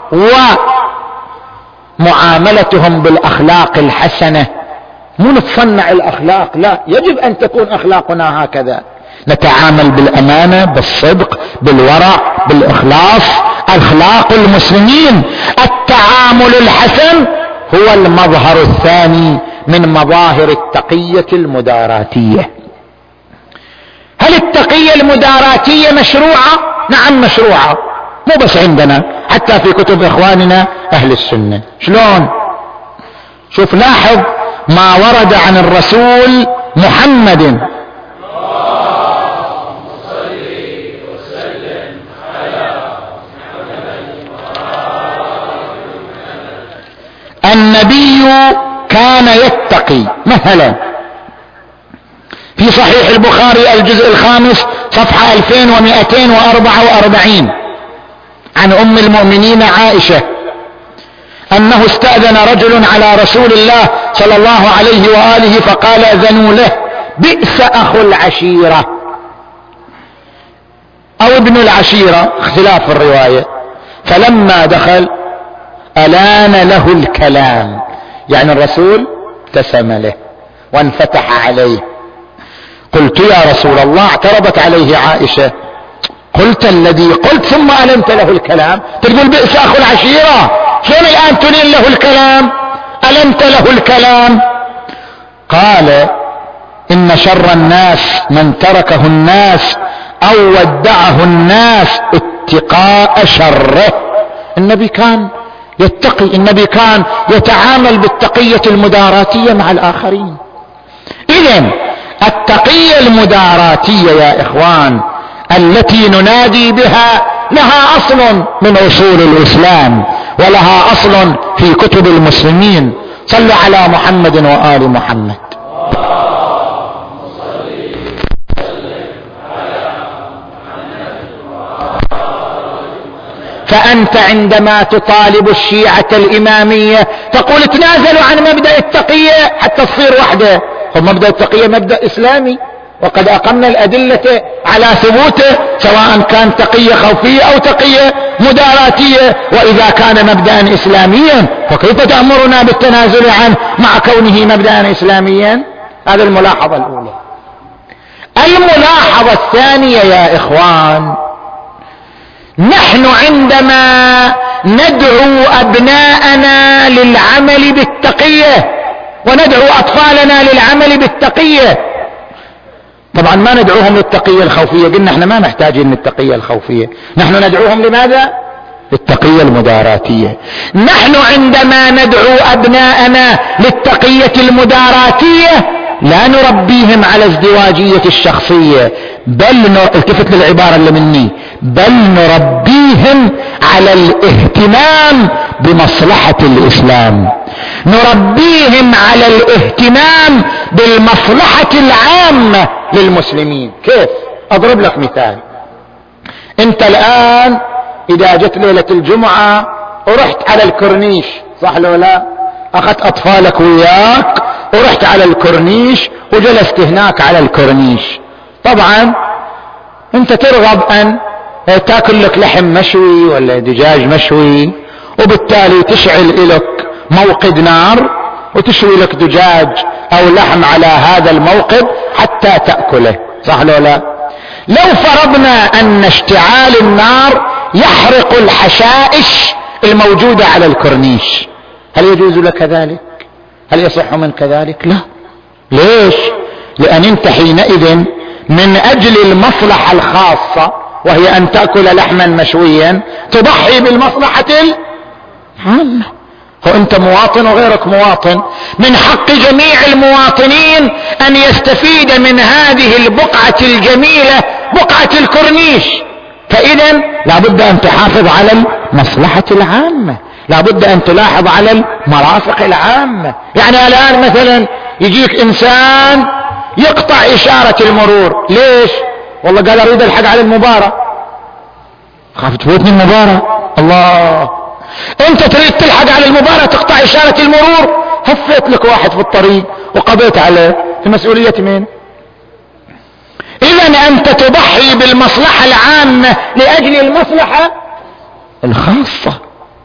ومعاملتهم بالأخلاق الحسنة، مو نتصنع الأخلاق، لا، يجب أن تكون أخلاقنا هكذا، نتعامل بالأمانة، بالصدق، بالورع، بالإخلاص، أخلاق المسلمين. التعامل الحسن هو المظهر الثاني من مظاهر التقية المداراتية. هل التقية المداراتية مشروعة؟ نعم مشروعة، مو بس عندنا، حتى في كتب إخواننا أهل السنة. شلون؟ شوف، لاحظ ما ورد عن الرسول محمد النبي كان يتقي. مثلا في صحيح البخاري الجزء 5 صفحة 2244 عن أم المؤمنين عائشة أنه استأذن رجل على رسول الله صلى الله عليه وآله فقال: أذنوا له، بئس أخو العشيرة أو ابن العشيرة، اختلاف في الرواية. فلما دخل ألان له الكلام، يعني الرسول ابتسم له وانفتح عليه. قلت: يا رسول الله، اعترضت عليه عائشة، قلت الذي قلت ثم ألنت له الكلام، تقول بئس أخو العشيرة، شلون الآن تلين له الكلام؟ ألنت له الكلام. قال: إن شر الناس من تركه الناس أو ودعه الناس اتقاء شره. النبي كان يتقي، النبي كان يتعامل بالتقية المداراتية مع الآخرين. إذن التقية المداراتية يا إخوان التي ننادي بها لها أصل من أصول الإسلام ولها أصل في كتب المسلمين. صلوا على محمد وآل محمد. فأنت عندما تطالب الشيعة الإمامية تقول تنازلوا عن مبدأ التقية حتى تصير وحده. مبدأ التقية مبدأ إسلامي، وقد أقمنا الأدلة على ثبوته، سواء كان تقية خوفية أو تقية مداراتية. وإذا كان مبدأ إسلاميا فكيف تأمرنا بالتنازل عنه مع كونه مبدأ إسلاميا؟ هذه الملاحظة الأولى. الملاحظة الثانية يا إخوان، نحن عندما ندعو أبناءنا للعمل بالتقية وندعو أطفالنا للعمل بالتقية، طبعا ما ندعوهم للتقية الخوفية، قلنا احنا ما محتاجين للتقية الخوفية، نحن ندعوهم لماذا؟ للتقية المداراتية. نحن عندما ندعو أبناءنا للتقية المداراتية لا نربيهم على ازدواجية الشخصية، بل التفت للعبارة اللي مني، بل نربيهم على الاهتمام بمصلحة الإسلام، نربيهم على الاهتمام بالمصلحة العامة للمسلمين. كيف؟ أضرب لك مثال. انت الآن إذا جت ليلة الجمعة ورحت على الكورنيش، صح لو لا؟ أخذت أطفالك وياك ورحت على الكورنيش وجلست هناك على الكورنيش، طبعا انت ترغب ان تاكل لك لحم مشوي ولا دجاج مشوي، وبالتالي تشعل لك موقد نار وتشوي لك دجاج او لحم على هذا الموقد حتى تأكله، صح لو لا؟ لو فرضنا ان اشتعال النار يحرق الحشائش الموجودة على الكورنيش، هل يجوز لك ذلك؟ هل يصح منك ذلك؟ لا. ليش؟ لان انت حينئذ من اجل المصلحة الخاصة وهي ان تأكل لحما مشويا تضحي بالمصلحة العامة. وانت مواطن وغيرك مواطن، من حق جميع المواطنين ان يستفيد من هذه البقعة الجميلة بقعة الكورنيش، فاذا لابد ان تحافظ على المصلحة العامة، لابد ان تلاحظ على المرافق العامة. يعني الان مثلا يجيك انسان يقطع اشارة المرور، ليش؟ والله قال اريد الحق على المباراة، خاف تفوتني المباراة. الله، انت تريد تلحق على المباراة تقطع اشارة المرور، هفيت لك واحد في الطريق وقضيت عليه، في مسؤولية مين؟ اذا انت تضحي بالمصلحة العامة لاجل المصلحة الخاصة.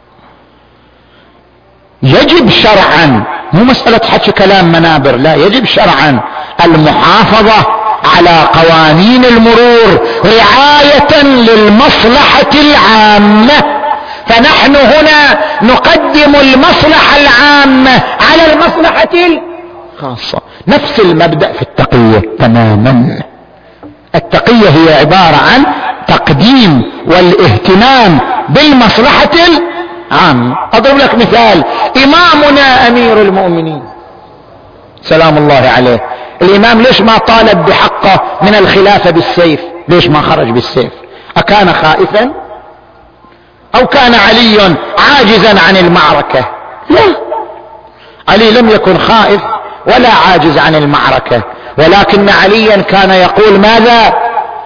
يجب شرعا، مو مسألة حكي كلام منابر، لا، يجب شرعا المحافظة على قوانين المرور رعاية للمصلحة العامة. فنحن هنا نقدم المصلحة العامة على المصلحة الخاصة. نفس المبدأ في التقية تماما. التقية هي عبارة عن تقديم والاهتمام بالمصلحة العامة. أضرب لك مثال، إمامنا أمير المؤمنين سلام الله عليه، الإمام ليش ما طالب بحقه من الخلافة بالسيف؟ ليش ما خرج بالسيف؟ أكان خائفا؟ أو كان علي عاجزا عن المعركة؟ لا، علي لم يكن خائف ولا عاجز عن المعركة، ولكن عليا كان يقول ماذا؟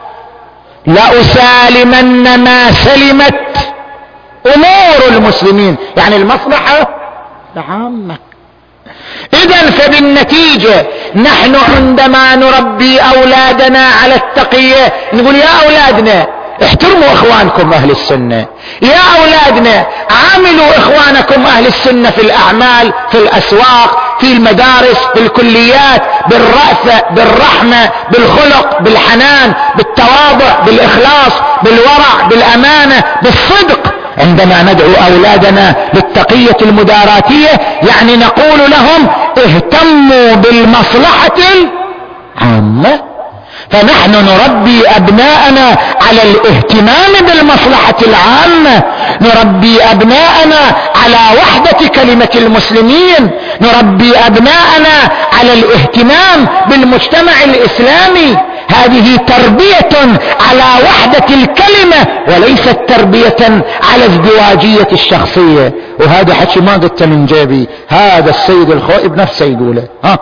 لأسالمن ما سلمت أمور المسلمين، يعني المصلحة العامة. إذن فبالنتيجة نحن عندما نربي أولادنا على التقية نقول يا أولادنا احترموا اخوانكم اهل السنة، يا اولادنا عاملوا اخوانكم اهل السنة في الاعمال، في الاسواق، في المدارس، في الكليات، بالرأفة، بالرحمة، بالخلق، بالحنان، بالتواضع، بالاخلاص، بالورع، بالامانة، بالصدق. عندما ندعو اولادنا للتقية المداراتية يعني نقول لهم اهتموا بالمصلحة العامة. فنحن نربي أبناءنا على الاهتمام بالمصلحة العامة، نربي أبناءنا على وحدة كلمة المسلمين، نربي أبناءنا على الاهتمام بالمجتمع الإسلامي. هذه تربية على وحدة الكلمة وليست تربية على ازدواجية الشخصية. وهذا حكي ما قلت من جيبي، هذا السيد الخوئي بنفسه يقوله.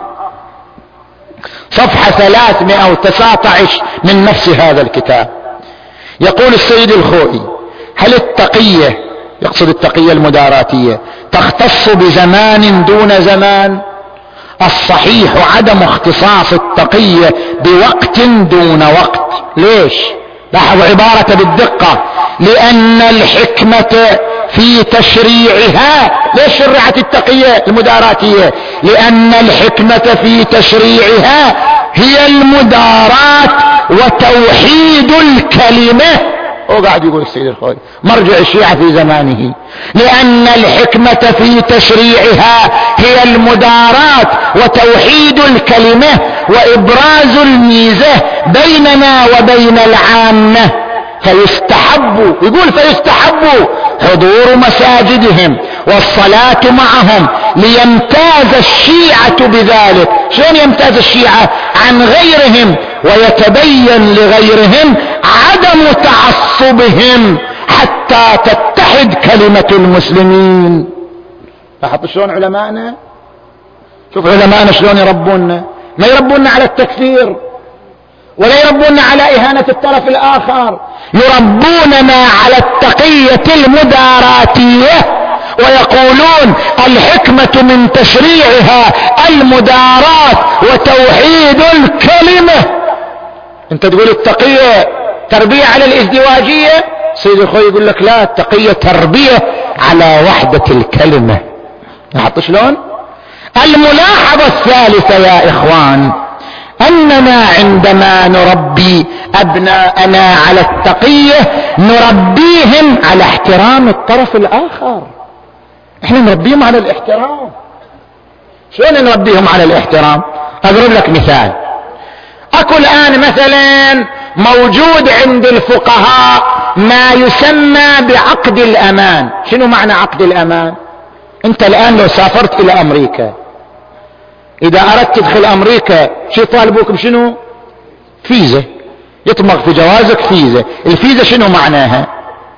صفحة 319 من نفس هذا الكتاب يقول السيد الخوئي: هل التقية، يقصد التقية المداراتية، تختص بزمان دون زمان؟ الصحيح عدم اختصاص التقية بوقت دون وقت. ليش؟ لاحظ عبارة بالدقة، لأن الحكمة في تشريعها. ليش شرعت التقية المداراتية؟ لأن الحكمة في تشريعها هي المدارات وتوحيد الكلمة. هو قاعد يقول السيد الخوئي مرجع الشيعة في زمانه، لأن الحكمة في تشريعها هي المدارات وتوحيد الكلمة وإبراز الميزة بيننا وبين العامة. فيستحب، يقول فيستحب حضور مساجدهم والصلاة معهم ليمتاز الشيعة بذلك. شلون يمتاز الشيعة عن غيرهم؟ ويتبين لغيرهم عدم تعصبهم حتى تتحد كلمة المسلمين. لاحظت شلون علماءنا؟ شوف علماءنا شلون يربونا، ما يربونا على التكفير ولا يربونا على إهانة الطرف الآخر، يربوننا على التقية المداراتية، ويقولون الحكمة من تشريعها المدارات وتوحيد الكلمة. انت تقول التقية تربية على الازدواجية، سيد الخوي يقول لك لا، التقية تربية على وحدة الكلمة. لاحظت شلون؟ الملاحظة الثالثة يا إخوان، أننا عندما نربي أبناءنا على التقية نربيهم على احترام الطرف الآخر. احنا نربيهم على الاحترام. شلون نربيهم على الاحترام؟ أضرب لك مثال. أكو الآن مثلا موجود عند الفقهاء ما يسمى بعقد الأمان. شنو معنى عقد الأمان؟ أنت الآن لو سافرت إلى أمريكا، إذا أردت تدخل أمريكا شو يطالبوك بشنو؟ فيزا. يطمغ في جوازك فيزا. الفيزا شنو معناها؟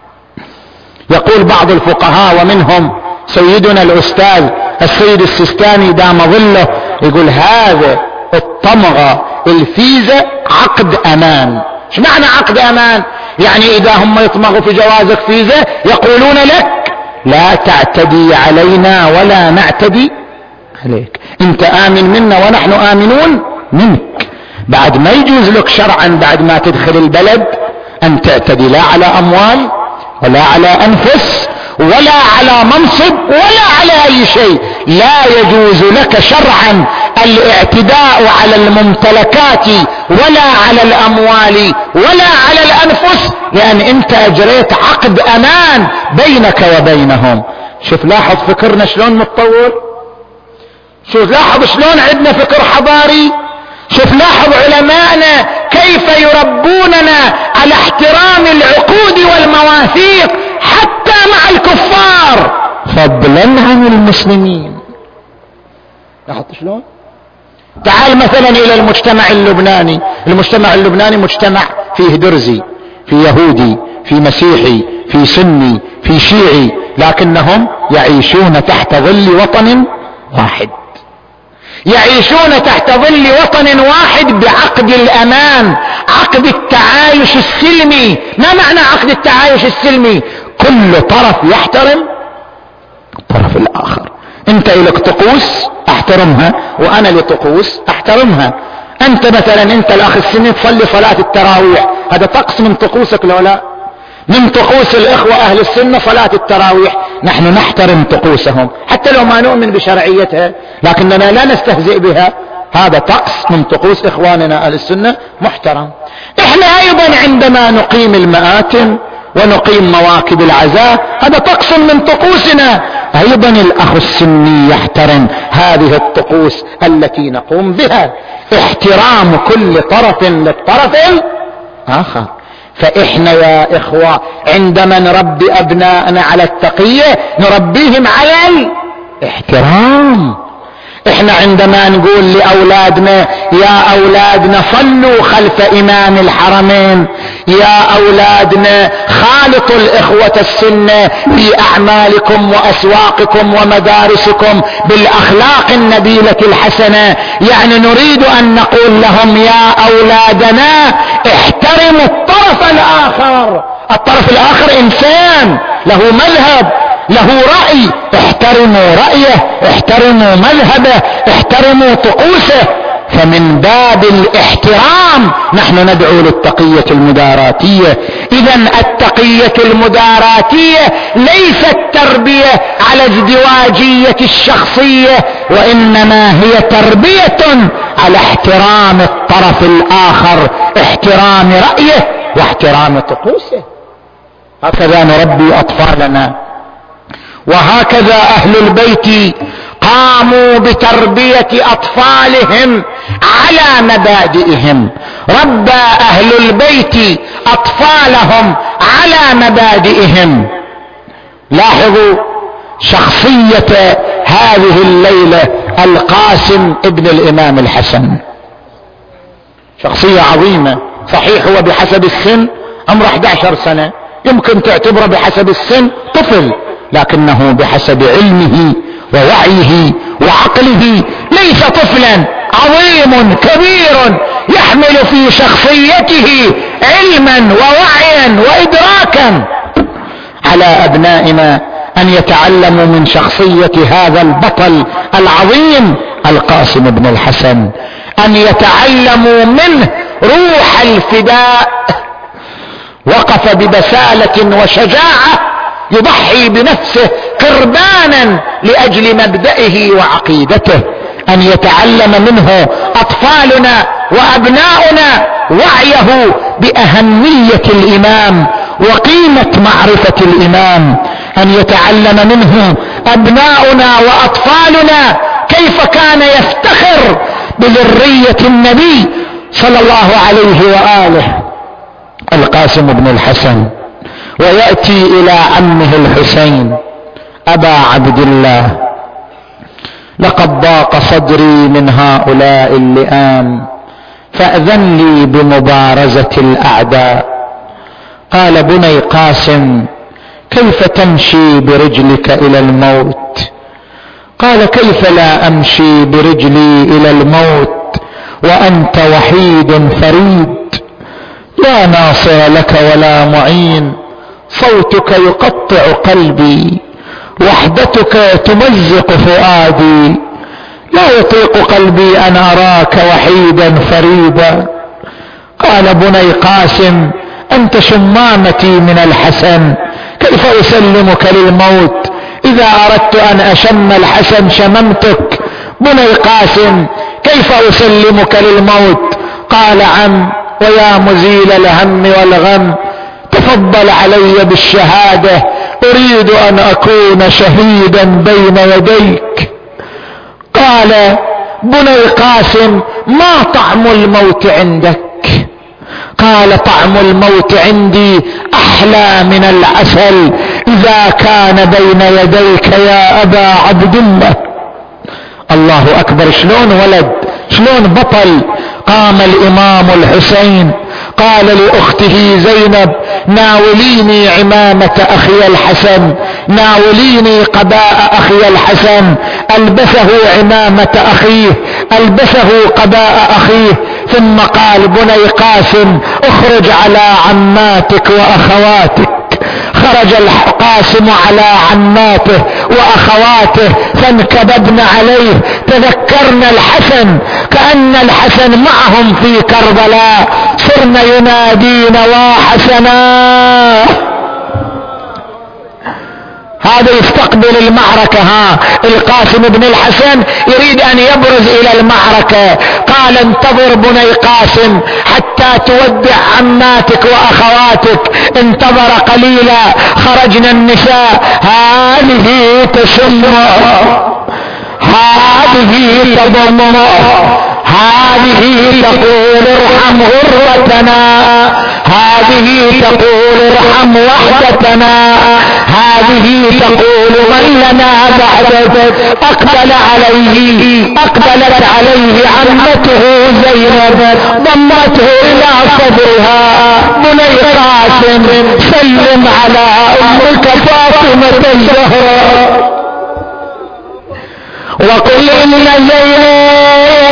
يقول بعض الفقهاء ومنهم سيدنا الأستاذ السيد السيستاني دام ظله، يقول هذا الطمغة الفيزا عقد أمان. شو معنى عقد أمان؟ يعني إذا هم يطمغوا في جوازك فيزا يقولون لك لا تعتدي علينا ولا نعتدي عليك، انت آمن منا ونحن آمنون منك. بعد ما يجوز لك شرعا بعد ما تدخل البلد أن تعتدي لا على أموال ولا على أنفس ولا على منصب ولا على أي شيء. لا يجوز لك شرعا الاعتداء على الممتلكات ولا على الأموال ولا على الأنفس، لأن أنت أجريت عقد أمان بينك وبينهم. شوف لاحظ فكرنا شلون متطور، شوف لاحظ شلون عندنا فكر حضاري، شوف لاحظ علماءنا كيف يربوننا على احترام العقود والمواثيق حتى مع الكفار فضلا عن المسلمين. لاحظ شلون. تعال مثلا الى المجتمع اللبناني. المجتمع اللبناني مجتمع فيه درزي، في يهودي، في مسيحي، في سني، في شيعي، لكنهم يعيشون تحت ظل وطن واحد، يعيشون تحت ظل وطن واحد بعقد الأمان، عقد التعايش السلمي. ما معنى عقد التعايش السلمي؟ كل طرف يحترم الطرف الآخر. انت لك طقوس احترمها وانا لي طقوس احترمها. انت مثلا انت الاخ السني تصلي صلاة التراويح، هذا طقس من طقوسك لو لا؟ من طقوس الاخوة اهل السنة صلاة التراويح، نحن نحترم طقوسهم حتى لو ما نؤمن بشرعيتها، لكننا لا نستهزئ بها. هذا طقس من طقوس اخواننا اهل السنة محترم. احنا ايضا عندما نقيم المآتم ونقيم مواكب العزاء هذا طقس من طقوسنا، ايضا الاخ السني يحترم هذه الطقوس التي نقوم بها، احترام كل طرف للطرف الاخر. فاحنا يا اخوة عندما نربي ابناءنا على التقية نربيهم على الاحترام. احنا عندما نقول لاولادنا يا اولادنا صلوا خلف امام الحرمين، يا اولادنا خالطوا الاخوة السنة في اعمالكم واسواقكم ومدارسكم بالاخلاق النبيلة الحسنة، يعني نريد ان نقول لهم يا اولادنا احترموا الطرف الاخر. الطرف الاخر انسان له مذهب له رأي، احترموا رأيه، احترموا مذهبه، احترموا طقوسه. فمن باب الاحترام نحن ندعو للتقية المداراتية. اذن التقية المداراتية ليست تربية على ازدواجية الشخصية، وانما هي تربية على احترام الطرف الاخر، احترام رأيه واحترام طقوسه. هكذا نربي اطفالنا، وهكذا اهل البيت قاموا بتربية اطفالهم على مبادئهم. ربى اهل البيت اطفالهم على مبادئهم. لاحظوا شخصية هذه الليلة القاسم ابن الامام الحسن، شخصية عظيمة. صحيح هو بحسب السن عمره 11 سنة، يمكن تعتبره بحسب السن طفل، لكنه بحسب علمه ووعيه وعقله ليس طفلا، عظيم كبير يحمل في شخصيته علما ووعيا وإدراكا. على أبنائنا أن يتعلموا من شخصية هذا البطل العظيم القاسم بن الحسن، أن يتعلموا منه روح الفداء. وقف ببسالة وشجاعة يضحي بنفسه قربانا لأجل مبدئه وعقيدته. أن يتعلم منه أطفال أطفالنا وأبناؤنا وعيه بأهمية الإمام وقيمة معرفة الإمام، أن يتعلم منه أبناؤنا وأطفالنا كيف كان يفتخر بذرية النبي صلى الله عليه وآله. القاسم بن الحسن ويأتي إلى عمه الحسين: أبا عبد الله، لقد ضاق صدري من هؤلاء اللئام، فأذن لي بمبارزة الأعداء. قال: بني قاسم، كيف تمشي برجلك إلى الموت؟ قال: كيف لا أمشي برجلي إلى الموت وأنت وحيد فريد، لا ناصر لك ولا معين، صوتك يقطع قلبي، وحدتك تمزق فؤادي، لا يطيق قلبي أن أراك وحيدا فريدا. قال: بني قاسم، أنت شمامتي من الحسن، كيف أسلمك للموت؟ إذا أردت أن أشم الحسن شممتك. بني قاسم، كيف أسلمك للموت؟ قال: عم، ويا مزيل الهم والغم، تفضل علي بالشهادة، أريد أن أكون شهيدا بين يديك. قال: بني قاسم، ما طعم الموت عندك؟ قال: طعم الموت عندي أحلى من العسل إذا كان بين يديك يا أبا عبد الله. الله أكبر، شلون ولد، شلون بطل. قام الإمام الحسين قال لأخته زينب: ناوليني عمامة أخي الحسن، ناوليني قباء أخي الحسن. ألبسه عمامة أخيه، ألبسه قباء أخيه، ثم قال: بني قاسم، اخرج على عماتك وأخواتك. خرج القاسم على عماته وأخواته فانكببن عليه، تذكرنا الحسن، كأن الحسن معهم في كربلاء، صرن ينادين: وحسنا. هذا يستقبل المعركة، القاسم بن الحسن يريد أن يبرز إلى المعركة. قال: انتظر بني قاسم حتى تودع عماتك وأخواتك. انتظر قليلا، خرجنا النساء: هذه تشم، هذه تضم، هذه تقول ارحم غرتنا، هذه تقول ارحم وحدتنا، هذه تقول من لنا بعدك. أقبلت عليه عمته زينب، ضمته إلى صدرها: بني قاسم، سلم على أمك فاطمة الزهراء، وقل إن زينب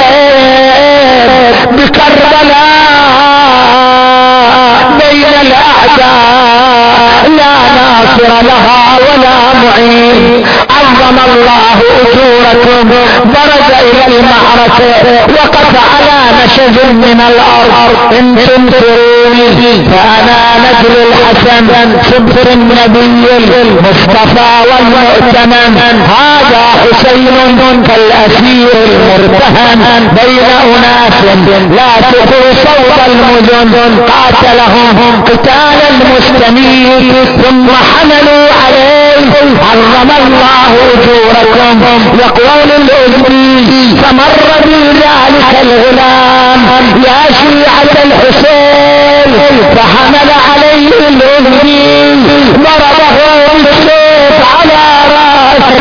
بكربلاء بين الأعداء، لا ناصر لها ولا معين، عظم الله أجوركم. برز إلى المعركة، وقف على نشز من الأرض: إن تنصروني فأنا نجل الحسن، سبط النبي المصطفى والمؤتمن. هذا حسين كالأسير المرتهن بين أناس لا تقوا صوت المدن، قاتلهم قتال المستميت ثم حملوا عليه، عظم الله أجوركم. يقول الأذني: فمر بذلك الغلام: يا شيعة الحسين،